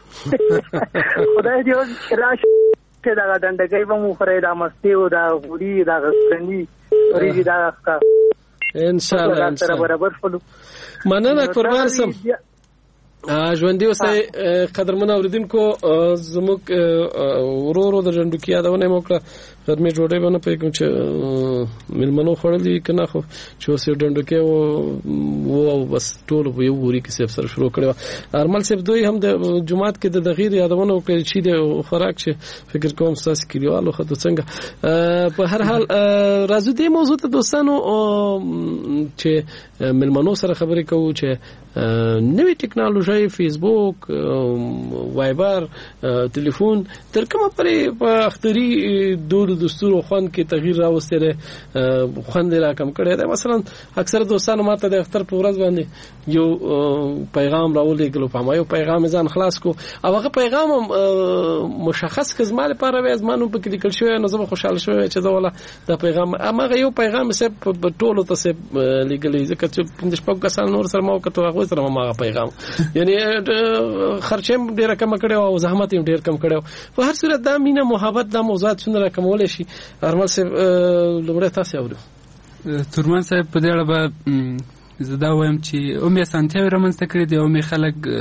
وکړه خدای دې اوس راشه چې دا ډنډکای به مو خوري دا مستی او دا غوړي دا غسرني وريجي دا ښه ان شاء الله ان شاء الله برابر شلو مننه قربان سم ژوندۍ اوسئ قدرمن اوریدونکو زموږ ورورو د ډنډو کې یادونه موکړه غرمې ډوډۍ باندې پې کوم چې ملمنو خړلې کنه خو چې اوس ډنډو کې وو بس ټول یو وری کې سب سره شروع کړو ارمل سب دوی هم د جمعات کې د دغیر یادونه وکړي چې د خوراک چې فکر کوم تاسو کلیوالو خو څنګه په هر حال راځو دې موضوع ته دوستانو چې ملمنو سره خبرې کوو چې نوې ټکنالوژي فیسبوک وایبر ټلیفون تر کومه پرې په اختري دود دستور خوان کې تغییر راوستي دی خوان را کم کړی دی مثلا اکثر دوستانو ماته د اختر په ورځ باندې یو پیغام راولېږلو په ما یو پیغام ځان خلاص کو او هغه پیغام مشخص کزما لپاره وای ازمانو په کې لیکل شوی نو زه خوشاله شوم چې دا ولا دا پیغام هغه یو پیغام سه په ټولو ته سه لګلې ځکه چې پنځه شپږ کسان نور سره مو کته هغه سره ما پیغام یعنی خرچم ډیر کم کړو او زحمت یې ډیر کم کړو په هر صورت دا مینه محبت د موضوعات څنګه کمول شي ارمل صاحب لومړی تاسو اورو تورمان صاحب په دې اړه به زه دا وایم چې او مې سانتیو رمنځته کړی دی او مې خلک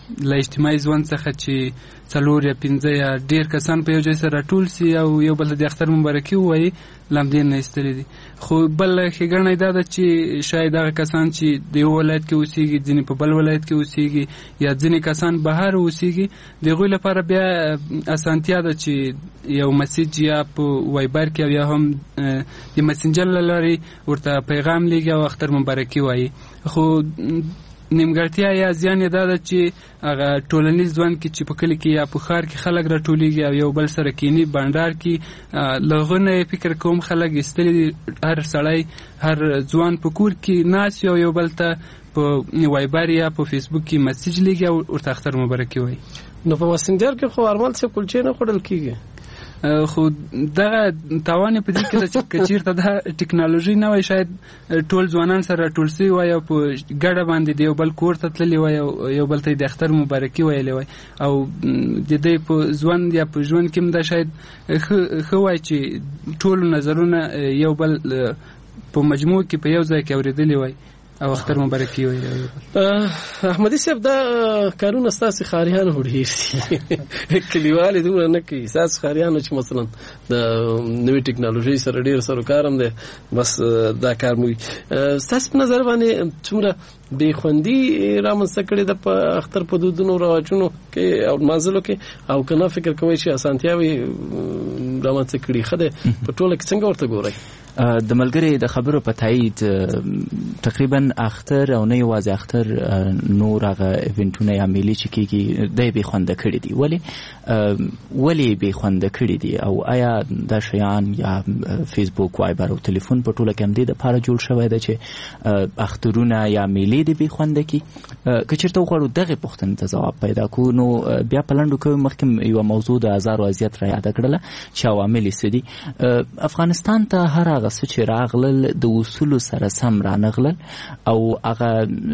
له اجتماعي ژوند څخه چې څلور یا پنځه یا ډېر کسان په یو ځای سره راټول سي او یو بل ته د اختر مبارکي ووایي له همدې نه ایستلي دي. خو بل ښېګڼه دا ده چې شاید هغه کسان چې د یو ولایت کې اوسېږي ځینې په بل ولایت کې اوسېږي یا ځینې کسان بهر اوسېږي د هغوی لپاره بیا اسانتیا ده چې یو میسیج یا په وایبر کې او یا هم د مسنجر له لارې ورته پیغام لیږي او اختر مبارکي وایي. خو نیمګړتیا یا زیان یې دا ده چې هغه ټولنیز ژوند کې چې په کلي کې یا په ښار کې خلک راټولېږي او یو بل سره کیني بانډار کې له هغه نه فکر کوم خلک ایستلي دي، هر سړی هر ځوان په کور کې ناست او یو بل ته په وایبر یا په فیسبوک کې میسیج لیږي او ورته اختر مبارکي وایي. نو په مسنجر کې خو ارمل څه کلچې نه خوړل کېږي. خو دغه تاوان په دې کې ده چې چېرته دا ټکنالوژي نه وای شاید ټول ځوانان سره راټول سوي وای او په ګډه باندې د یو بل کور ته تللي وای او یو بل ته د اختر مبارکي ویلې وای او د دې په ژوند یا په ژوند کې هم دا شاید ښه وای چې ټول نظرونه یو بل په مجموع کې په یو ځای کې اورېدلي وای او اختر مبارکي وای. احمدي صاحب دا کارونه ستاسو خاریان وړي کلیوالي دومره نه کوي، ستاسو خاریانو چې مثلا د نوې ټکنالوژي سره ډیر سره کارم دی بس دا کار موي. ستاسو په نظر باندې څومره بې خوندي رامنځته کړې ده په اختر په دودونو رواجونو کې او مازلو کې او کنه فکر کوئ چې اسانتیاوي رامنځته کړي ښه ده په ټوله کې څنګه ورته ګورئ؟ د ملګری د خبرو په تایید تقریبا اختر او نه یوازې اختر نور هغه ایونټونه یا میلې چې کېږي دی بې خونده کړي دي. ولې ولې بې خونده کړي دي او آیا دا شیان یا فیسبوک وایبر او تلیفون په ټوله کې همدې دپاره جوړ شوی ده چې اخترونه یا میلې دې بې خونده کړي؟ که چېرته وغواړو دغې پوښتنې ته ځواب پیدا کړو نو بیا په لنډو کې مخکې یوه موضوع د ازار او اذیت را یاده کړله چې عوامل یې څه دي. افغانستان ته هر هغه څه چې راغلل د اصولو سره سم رانغلل او هغه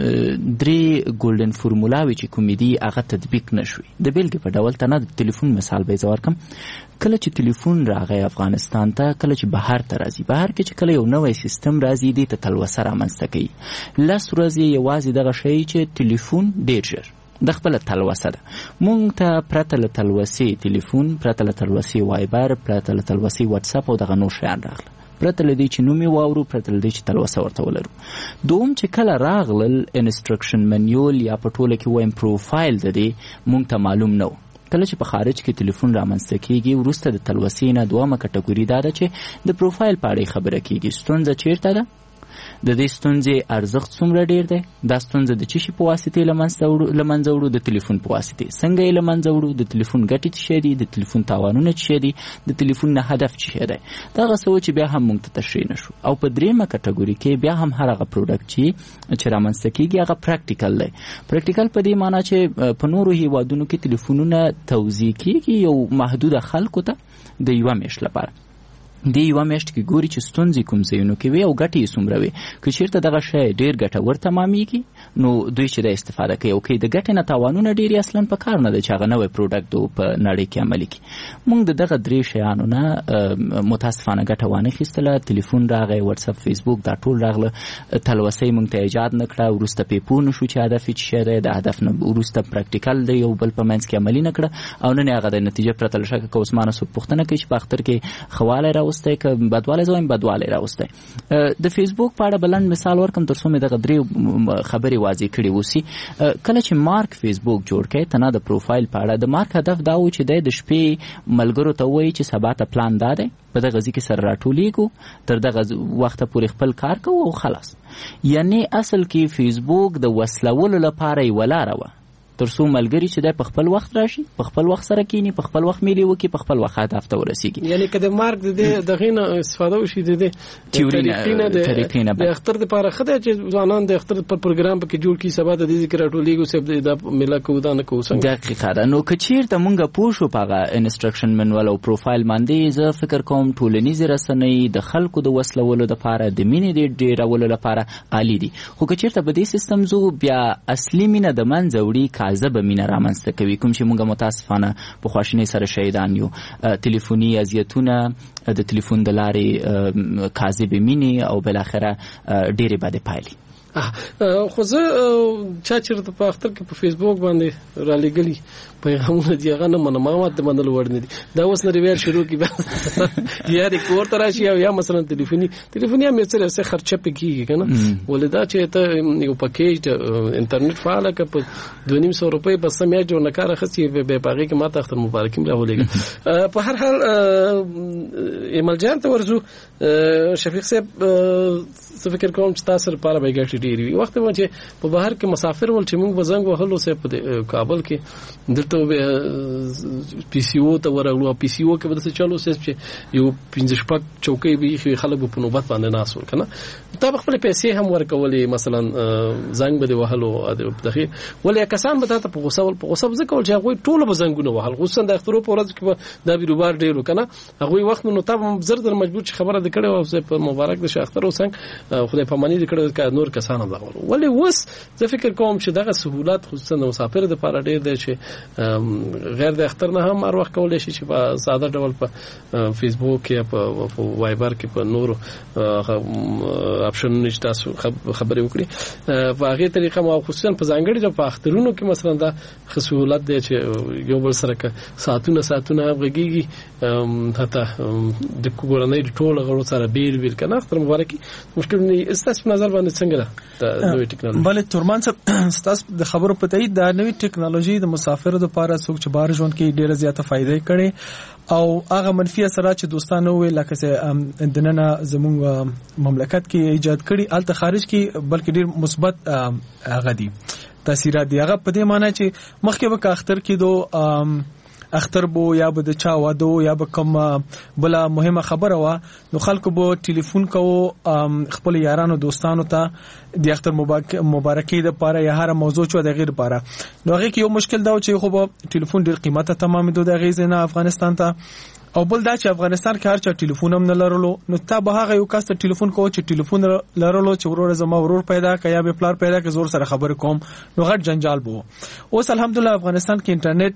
درې ګولډن فورمولاوې چې کومې دي هغه تطبیق نه شوي. د بېلګې په ډول ته نه د تلیفون مثال به یې زه ورکړم. کله چې تلیفون راغی افغانستان ته، کله چې بهر ته راځي، بهر کې چې کله یو نوی سیستم راځي دې ته تلوسه رامنځته کوي. لس ورځې یوازې دغه شی چې تلیفون ډېر ژر د خپله تلوسه ده. مونږ ته پرته له تلوسې تلیفون، پرته له تلوسې وایبر، پرته له تلوسې واتساپ او دغه نور شیان راغله، پرته له دې چې نوم یې واورو، پرته له دې چې تلوسه ورته ولرو. دوم چې کله راغلل انسټرکشن منیول یا په ټوله کې وایم پروفایل د دې مونږ ته معلوم نه و. کله چې په خارج کې تلیفون رامنځته کېږي وروسته د تلوسې نه دومه کټګوري دا ده چې د پروفایل په اړه خبره کېږي. ستونزه چیرته ده؟ د دې ستونزې ارزښت څومره ډیر دی؟ دا ستونزه د څه شي په واسطه له منځه وړو؟ د تلیفون په واسطه. څنګه یې له منځه وړو؟ د تلیفون ګټې څه دي؟ د تلیفون تاوانونه څه دي؟ د تلیفون نه هدف څه دی؟ دغه څه چې بیا هم موږ ته تشریح نشو. او په دریمه کټګوري کې بیا هم هر هغه پروډکټ چې چې رامنځته کېږي هغه پریکټیکل دی. پریکټیکل په دې معنی چې په نورو هیوادونو کې تلیفونونه توزیع کېږي یو محدوده خلکو ته د یوه میاشت لپاره. دی یوه میاشت کې ګوري چې ستونزې کوم ځایونو کې وي او ګټې یې څومره وي. که چېرته دغه شی ډېر ګټور تمامېږي نو دوی چې دا استفاده کوي، او که د ګټې نه تاوانونه ډېر یې اصلا په کار نه دی چې هغه نوی پروډکټ په نړۍ کې عملي کړي. موږ د دغه درې شیانو نه متاسفانه ګټه وانخیستله. تلیفون راغی، واتساپ، فیسبوک، دا ټول راغله. تلوسه یې موږ ته ایجاد نه کړه. وروسته پې پوه نه شو چې هدف یې څه شی دی. د هدف نه وروسته پریکټیکل دی یو بل په منځ کې عملي نه کړه او نن یې هغه د نتیجه پرته له شکه که عثمانه څوک پوښتنه کوي چې په اختر کې ښه والی راوستی که بدوالی زه وایم بدوالی راوستی. د فیسبوک په اړه بلند مثال ورکړم تر څو مې دغه درې خبرې واضح کړې اوسي. کله چې مارک فیسبوک جوړ کړی ته نه د پروفایل په اړه، د مارک هدف دا و چې دی د شپې ملګرو ته ووایي چې سبا ته پلان دا دی، په دغه ځای کې سره راټولېږو، تر دغه وخته پورې خپل کار کوو او خلاص. یعنې اصل کې فیسبوک د وصلولو لپاره یوه لاره وه تر څو ملګري چې دی په خپل وخت راشي، په خپل وخت سره کینی، په خپل وخت میلې وکړي، په خپل وخت هدف ته ورسېږي. یعنې که د مارک د دې دغې نه استفاده وشي د دې طریقې نه د اختر دپاره ښه دی چې ځوانان د اختر پر پروګرام پکې جوړ کړي، سبا د دې ځای کې راټولېږو، صاحب دا میله کوو دا نه کوو. دقیقه ده. نو که چېرته مونږ پوه شو په هغه انسټرکشن منول او پروفایل باندې، زه فکر کوم ټولنیزې رسنۍ د خلکو د وصلولو دپاره، د مینې د ډېرولو لپاره عالي دي. خو که چېرته په دې سیستم ځو بیا اصلي مینه د منځه وړي، کاذبه مینه رامنځته کوي، کوم چې موږ متاسفانه په خواشینۍ سره شهیدان یو. تلیفوني اذیتونه، د تلیفون د لارې کاذبې مینې او بالاخره ډېرې بدې پایلې. خو زه چا چیرته په اختر کې په فیسبوک باندې را لګلی پیغامونه دی هغه نه منم ما ته منل وړ نه دي دا اوس نه ریویر شروع کی یا د کور تراشي یا مثلا ټلیفوني ټلیفوني هم څه څه خرچه پکې کنه ولدا چې ته یو پکیج انټرنیټ فعال ک په دوه نیم سو روپۍ بس مې جوړ نه کار خسي به پاګه کې ماته اختر مبارکیم راولېږي په هر حال ایمل جان ته ورزو شفیق صاحب څه فکر کوم چې تاسو لپاره به ګټه ډیری وي وخت مو چې په بهر کې مسافر ول چې موږ وزنګ وهلو سه په کابل کې دلته پی سی او ته ورغلو پی سی او کې به څه چالو سه چې یو پنځه شپږ چوکۍ به خلک په نوبت باندې ناسول کنه تا خپل پیسې هم ورکولې مثلا زنګ به وهلو دغه ولې کسان به ته په غوسه ول په غوسه ځکه چې هغه ټول به زنګونه وهل غوسه د اخترو په ورځ کې دا بیروبار ډیرو کنه هغه وخت نو ته زر در مجبور چې خبره د کړه او په مبارک د شاختر او څنګه خدای په مانی د کړه نور کسان هم راغلو ولې وس زه فکر کوم چې دغه سہولت خصوصا د مسافر د لپاره ډیر دی چې غیر د اختر نه هم هر وخت کولای شي چې په ساده ډول په فیسبوک یا په وایبر کې په نور اپشن نشته خبرې وکړي په هغه طریقه مو خصوصا په ځانګړي په اخترونو کې مثلا دا سہولت دی چې یو بل سره ساعتونه ساعتونه غږیږي حتی د کورنۍ ټول غړو سره بیل بیل کنه اختر مبارکي مشکل نه استاس په نظر باندې څنګه ده د نوې ټکنالوژي بل تورمان صاحب استاس د خبرو په تایید د نوې ټکنالوژي د مسافرو لپاره څوک چې بار ژوند کې ډیره زیاته فائدې کړي او هغه منفي اثرات چې دوستانو وی لکه چې دننه زموږ مملکت کې ایجاد کړي الته خارج کې بلکې ډیر مثبت هغه دي تاثیرات دی هغه په دې معنی چې مخکې به اختر کې دو اختر بو یا به د چا واده یا به کوم بلا مهمه خبره وا نو خلکو به ټلیفون کوو خپل یارانو دوستانو ته د اختر مبارکي د پاره یا هر موضوع چو د غیر پاره نو هغه کې یو مشکل دا چې خو به ټلیفون ډیر قیمته تمام دو د غیر نه افغانستان ته او بل دا چې افغانستان کې هر چا ټلیفون هم نه لرلو نو تا به هغه یو کس ته ټلیفون کوو چې ټلیفون لرلو چې ورور زما ورور پیدا کیا به پلار پیدا کې زور سره خبر کوم نو غټ جنجال بو اوس الحمدلله افغانستان کې انټرنیټ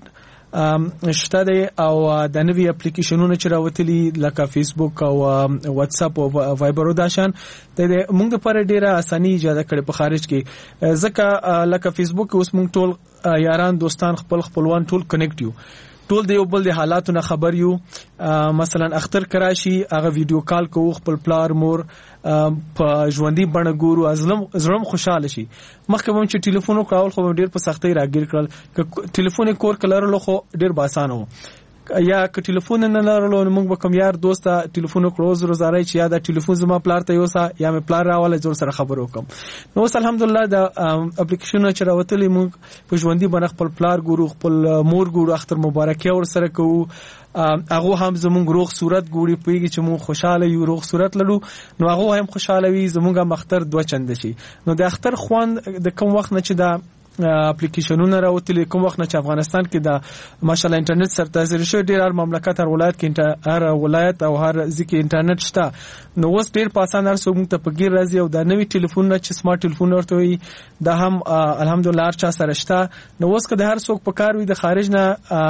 شته دی او د نوی اپلیکیشنونو چې راوتلي لکه فیسبوک او واتس اپ او وایبر او داشان د موږ لپاره ډیره اساني ایجاد کړي په خارج کې ځکه لکه فیسبوک اوس موږ ټول یاران دوستان خپل خپلوان ټول کنیکټ یو ټول دی یو بل د حالاتو نه خبر یو مثلا اختر کراشي هغه ویډیو کال کوو خپل پلار مور په ژوندۍ بڼه ګورو ازلم زړم خوشاله شي مخکې هم چې ټلیفون کول خو ډیر په سختۍ راګیر کړل ک ټلیفون کور کلرلو خو ډیر باسانه وو یا ک ټلیفون نه لرلو موږ به کوم یار دوسته ټلیفون کړو زره زارای چې یا د ټلیفون زما پلار ته یوسا یا مې پلار راواله زور سره خبر وکم نو الحمدلله د اپلیکیشن چې راوتلې موږ په ژوندۍ باندې خپل پلار ګورو خپل مور ګورو اختر مبارکي ور سره کوو هغه هم زموږ روغ صورت ګوري پېږي چې موږ خوشاله یو روغ صورت لرو نو هغه هم خوشاله وي زموږ مختر دوه چند شي نو د اختر خوان د کوم وخت نه چې دا اپلیکیشنونه راوتلي کوم وخت نه چې افغانستان کې د ماشاءالله انټرنیټ سرتاسر شو ډیر هر مملکت هر ولایت کې هر ولایت او هر ځکه انټرنیټ شته نو اوس ډیر په اسانه هر څوک ته پګیر راځي او د نوې ټلیفون نه چې سمارټ ټلیفون ورته وي دا هم الحمدلله هر چا سره شته نو اوس که د هر څوک په کار وي د خارج نه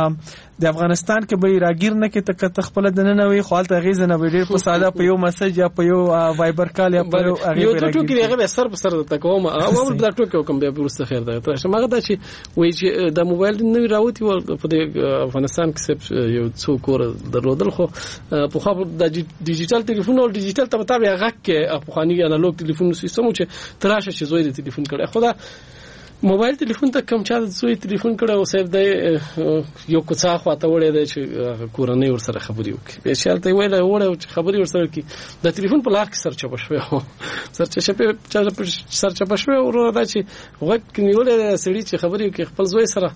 د افغانستان کې به راګیر نه کې ته خپل د نه وي خپل ته غیزه نه ډیر په ساده په یو میسج یا په یو وایبر کال یا په یو هغه یو ټوکی هغه سر په سر ته کوم او ول دا ټوکی کوم به ورسته خیر ده شماغه دا چې وایي چې د موبایل نو راوتی ول په افغانستان کې یو څو کور درلودل خو په خو د ډیجیټل ټلیفون او ډیجیټل ته مطابق هغه کې افغاني انالوګ ټلیفون سیستم چې تراشه چې زوی د ټلیفون کړه خدا موبایل ټلیفون ته کم چا زوی ټلیفون کړه او صاحب د یو کوڅه خواته وړي د چې کورنۍ ور سره خبري وکړي په شالته ویل وړه چې خبري ور سره کی د ټلیفون په لاک سر چپ شوی هو سر چپ چپ سر چپ شوی او دا چې وخت نیولې سړي چې خبري وکړي خپل زوی سره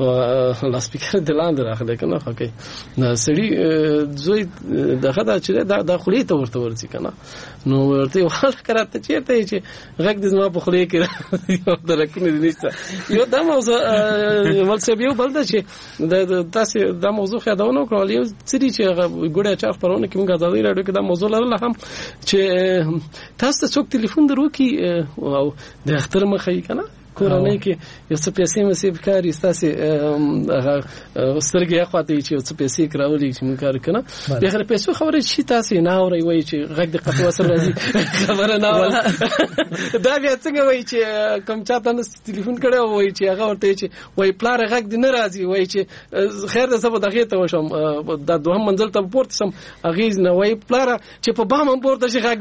لا سپیکر د لاندې راغلی کنه هکې دا سړي زوی دغه دا چې د خولې ته ورته ورځي کنه نو ورته وخت کراته چیرته چې غږ د زما په خولې کې درکنه دي یو دا موضوع ولڅ یو بل دا چې د تاسو دا موضوع خداونه کول یو سری چې ګوډه چا خبرونه کې موږ ازادي راډیو کې دا موضوع لرله هم چې تاسو څوک ټلیفون درو کې او د اختر مخې کنه کورنۍ کې یو څه پیسې مې کاری ستاسي سترګې اخواته چې یو څه پیسې کراولي چې مونږ کار کنه به غیر پیسې خبره شي تاسو نه اوري وای چې غږ د قطو سره راځي خبره نه ولا دا بیا څنګه وای چې کوم چاته نو ټلیفون کړو وای چې هغه ورته چې وای پلار غږ دې نه راځي وای چې خیر ده سبا دغه ته وشم د دوهم منزل ته پورته سم اغیز نه وای پلار چې په بام پورته شي غږ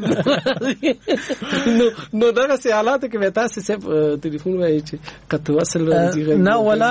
نو نو دا څه حالات کې وتا سه ټلیفون وای چې قطو اصل راځي نه ولا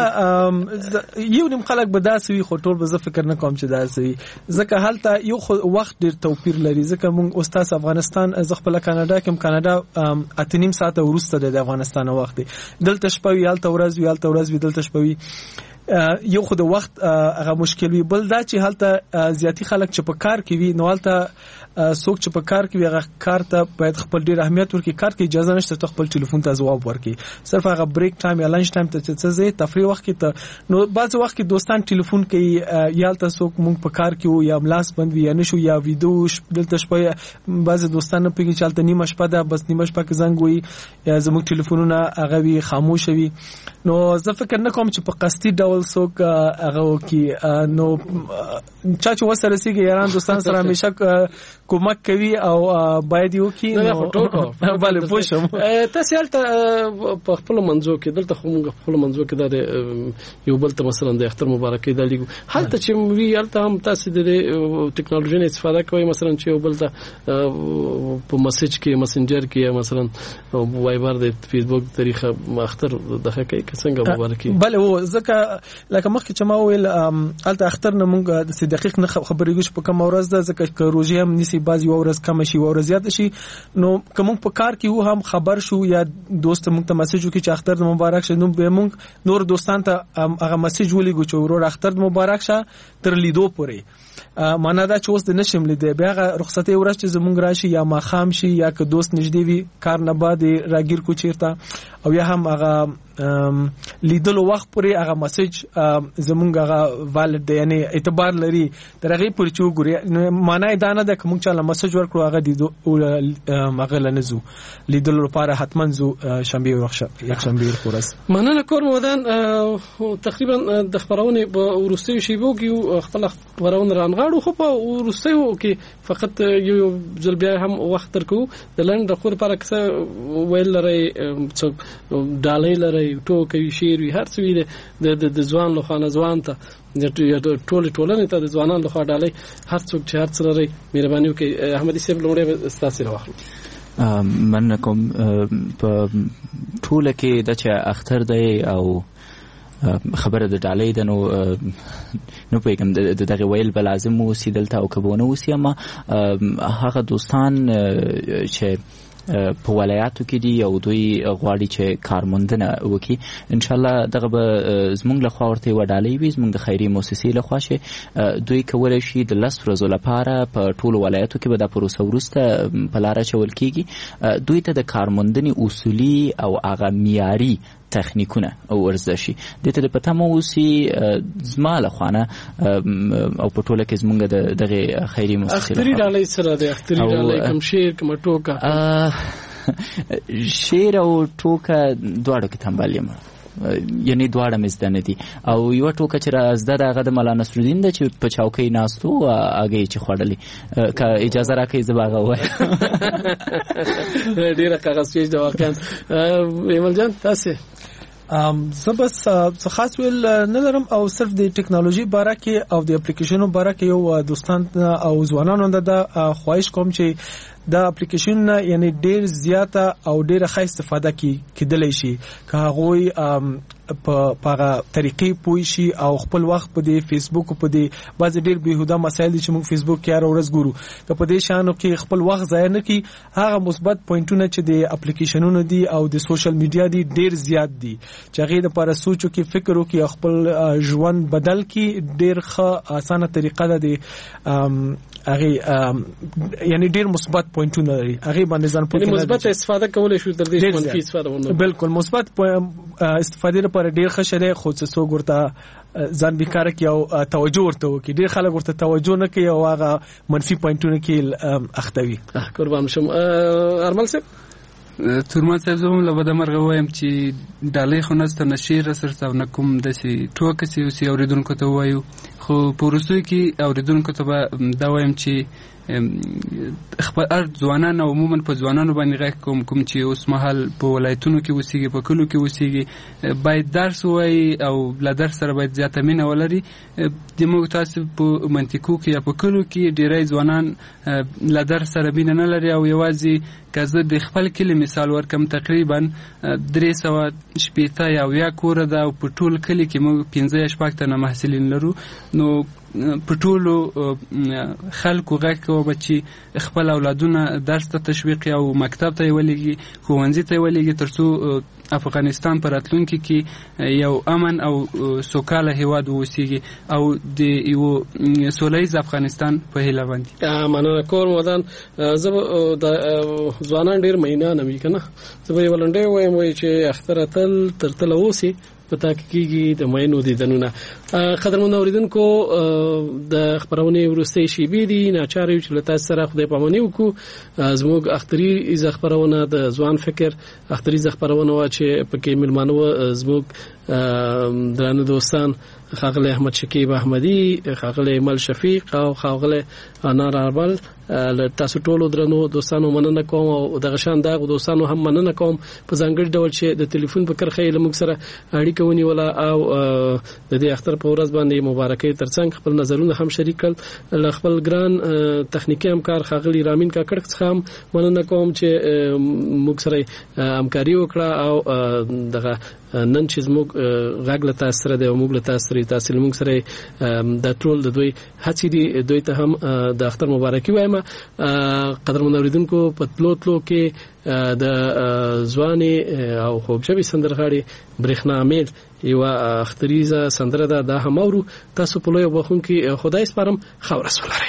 یو نیم خلک به داسوي خو ټول به زه فکر نه کوم چې داسوي ځکه هلته یو وخت ډیر توپیر لري ځکه موږ استاد افغانستان از خپل کاناډا کوم کاناډا اتنیم ساعت ورسته د افغانستان وخت دلته شپه یالته ورځ یالته ورځ دلته شپه یو خو د وخت هغه مشکل وی بل دا چې هلته زیاتی خلک چې په کار کې وي نو هلته څوک چې په کار کې وي هغه کار ته باید خپل ډیر اهمیت ورکړي کار کې اجازه نشته ته خپل ټلیفون ته جواب ورکړي صرف هغه بریک ټایم یا لنچ ټایم ته چې څه تفریح وخت کې ته نو بعض وخت کې دوستان ټلیفون کوي یالته څوک مونږ په کار کې وو یا ملاس بند وي یا نشو یا ویډیو دلته شپه بعض دوستان په کې چالت نیمه شپه ده بس نیمه شپه کې زنګ وي یا زموږ ټلیفونونه هغه وي خاموش وي نو زه فکر نه کوم چې په قصدي ډول څوک هغه وکي نو چا چې وسره سیګي یاران دوستان سره همیشه کومک کوي او باید یو کې نو فوټو بله پوښم تاسو هلته په خپل منځو کې دلته خو موږ خپل منځو کې دا یو بل ته مثلا د اختر مبارکي د لیګو هلته چې وی هلته هم تاسو د ټکنالوژي نه استفاده کوئ مثلا چې یو بل ته په میسج کې مسنجر کې مثلا وایبر د فیسبوک طریقه اختر دغه کوي څنګه مبارکي بله و ځکه لکه مخکې چې ما ویل هلته اختر نه موږ د دقیق نه خبرېږو په کوم ورځ ده ځکه چې روزي هم نسی بعضی ورځ کم شي ورځ زیات شي نو کوم په کار کې و هم خبر شو یا دوست موږ ته میسج وکړي چې اختر مبارک شه نو به موږ نور دوستان ته هغه میسج ولېږو چې ورور اختر مبارک شه تر لیدو پورې معنا دا چې اوس د نشم لیدې بیا رخصتي ورځ چې زمونږ راشي یا ما خام شي یا که دوست نږدې وي کار نه بعد راګیر کو چیرته او یا هم هغه لیدلو وخت پورې هغه میسج زمونږ هغه والد یعنی اعتبار لري درغه پورې چې وګوري معنا دا نه ده کوم چې له میسج ورکړو هغه دی هغه لنزو لیدلو لپاره حتما زو شنبه ورخصه یک شنبه خورس مننه کور مودان تقریبا د خبرونه په ورستي شی وګیو خپل خبرونه رانغاړو خو په ورستي کې فقط یو ځل بیا هم وخت ترکو د لند د خور لپاره څه ویل لري څو ډالۍ لري ټو کوي شیر وی هر څه وی د د ځوان له خانه ځوان ته د ټول ټولنې ته د ځوانانو له خوا ډالۍ هر څوک چې هر څه لري مهرباني وکړئ احمدي صاحب لومړی ستاسو راوخلو من کوم په ټول کې د چې اختر دی او خبره د ډالۍ د نو نو پیغام د دغه ویل بلازم وسی دلته او کبونه وسی اما هغه دوستان چې په ولایاتو کې دي او دوی غواړي چې کارموندنه وکړي ان شاء الله دغه به زموږ له خوا ورته وډالۍ وي زموږ د خیري مؤسسې له خوا شي دوی کولای شي د لس ورځو لپاره په ټولو ولایاتو کې به دا پروسه وروسته په لاره چول کېږي دوی ته د کارموندنې اصولي او هغه معیاري تخنیکونه او ورزشي دته د پته مو وسی زماله خوانه او په ټوله کې زمونږ د دغه خیري مؤسسه اختری ډالۍ سره د اختری ډالۍ کوم شیر کوم ټوکا شیر او ټوکا دواړو کې تنبالیم یعنی دواړه مزدنه دي او یو ټوکا چې زده دغه د مولانا نصرالدین د چې په چوکۍ ناستو هغه چې خړلې که اجازه راکړئ زه باغه وای ډیره کاغذ پیش د واقعا ایمل جان تاسو ام زبس خاص ویل نه لرم او صرف د ټکنالوژي باره کې او د اپلیکیشنونو باره کې یو دوستان او ځوانانو د خواهش کوم چې دا اپلیکیشن یعنی ډیر زیاته او ډیره ښه استفاده کی کېدلی شي که هغه په هغه طریقې پوي شي او خپل وخت په دې فیسبوک په دې بعض ډیر بهوده مسایل چې موږ فیسبوک کې هر ورځ ګورو که په دې شانو کې خپل وخت ضایع نه کړي هغه مثبت پوینټونه چې د اپلیکیشنونو دي او د سوشل میډیا دي ډیر زیات دي چې هغه د لپاره سوچو کې فکر وکړي خپل ژوند بدل کړي ډیر ښه اسانه طریقه ده د هغه یعنی ډیر مثبت پوینټونه لري هغه باندې ځان پوهه مثبت استفاده کولای شو تر دې منفي استفاده ونه بالکل مثبت استفاده لپاره ډیر ښه شری خو څه ګورته ځان بیکاره کی او توجه ورته وکي ډیر خلک ورته توجه نه کوي او هغه منفي پوینټونه کې اختوي قربان شم ارمل صاحب تورمان صاحب زه هم له بده مرغه وایم چې ډالۍ خو نسته نه شعر سرته او نه کوم داسې ټوکه چې اوس اورېدونکو ته ووایو خو په وروستیو کې اورېدونکو ته به دا وایم چې خپل هر ځوانان او عموما په ځوانانو باندې غږ کوم کوم چې اوس مهال په ولایتونو کې اوسېږي په کلو کې اوسېږي باید درس ووایي او له درس سره باید زیاته مینه ولري. زموږ تاسو په منطقو کې یا په کلو کې ډېری ځوانان له درس سره مینه نه لري او یوازې که زه د خپل کلي مثال ورکړم تقریبا درې سوه شپېته یا اویا کوره ده او په ټول کلي کې موږ پنځه یا شپږ تنه محصلین لرو. نو په ټولو خلکو غږ کوو چې خپل اولادونه درس ته تشویق او مکتب ته یې ولېږي ښوونځي ته یې ولېږي تر څو افغانستان په راتلونکي کې یو امن او سوکاله هیواد واوسېږي او د یو سوله ییز افغانستان په هیله باندې. مننه کوم ودان. زه د ځوانان ډېر مینان وي که نه زه به یې ولنډۍ ووایم وایي چې اختره تل تر تله اوسي په تا کې کېږي د مینو دیدنونه. قدرمنو اورېدونکو د خپرونې وروستۍ شېبې دي ناچاره یو چې له تاسو سره خدای پاماني وکړو. زموږ اختري خپرونه د ځوان فکر اختري خپرونه وه چې پکې مېلمانه وه زموږ درانه دوستان ښاغلی احمد شکیب احمدي ښاغلی مل شفیق او ښاغلی انار اربل. له تاسو ټولو درنو دوستانو مننه کوم او دغه شان دغه دوستانو هم مننه کوم په ځانګړي ډول چې د ټلیفون په کرښه یې له موږ سره اړیکه ونیوله او د دې اختر په ورځ باندې مبارکۍ ترڅنګ خپل نظرونه هم شریک کړل. له خپل ګران تخنیکي همکار ښاغلي رامین کاکړ څخه هم مننه کوم چې موږ سره همکاري وکړه او دغه نن چې موږ غږ له تاسو سره دی او موږ له تاسو سره تاسو موږ سره د ټول د دوی هڅې دي دوی ته هم د اختر مبارکي وایم. قدرمن اوریدونکو په تلو تلو کې د ځواني او خوږژبي سندرغاړي برېښنا امید یو اختریزه سندره ده دا هم اورو. تاسو په لوی وبخون کې خدای سپارم خبر رسول لري.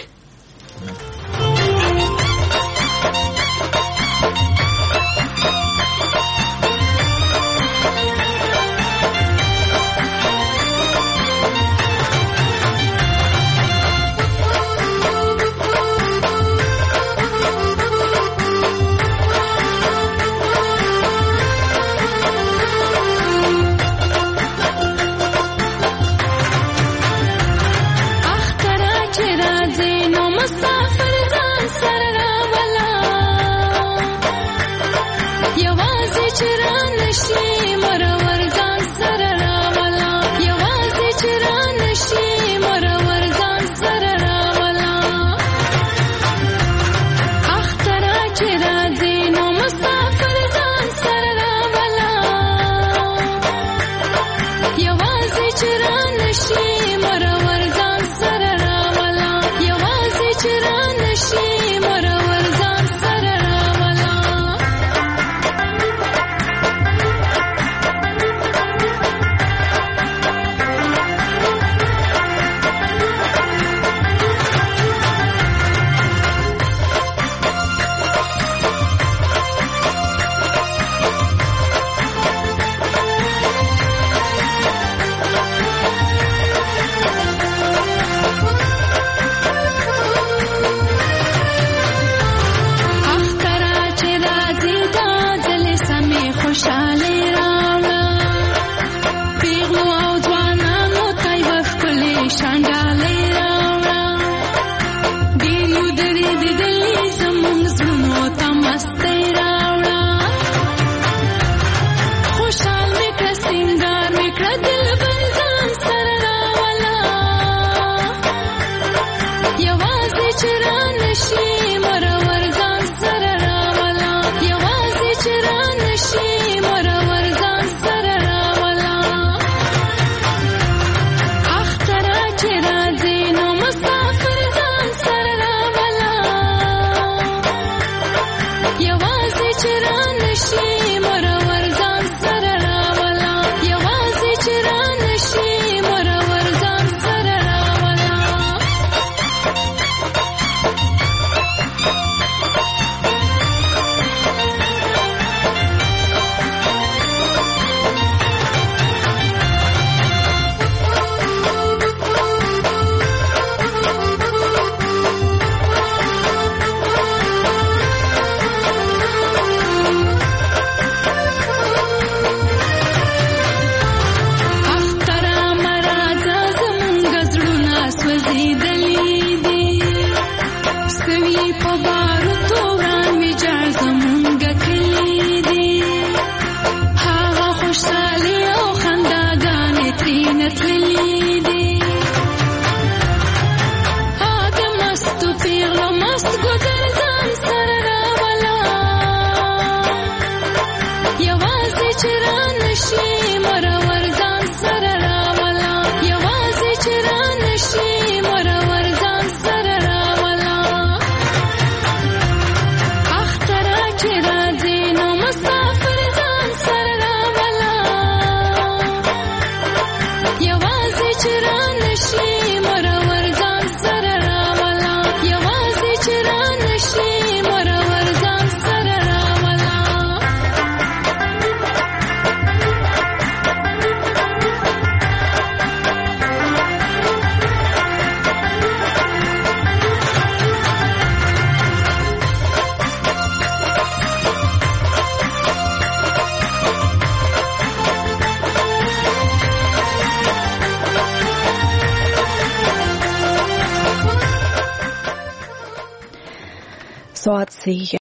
So I'd see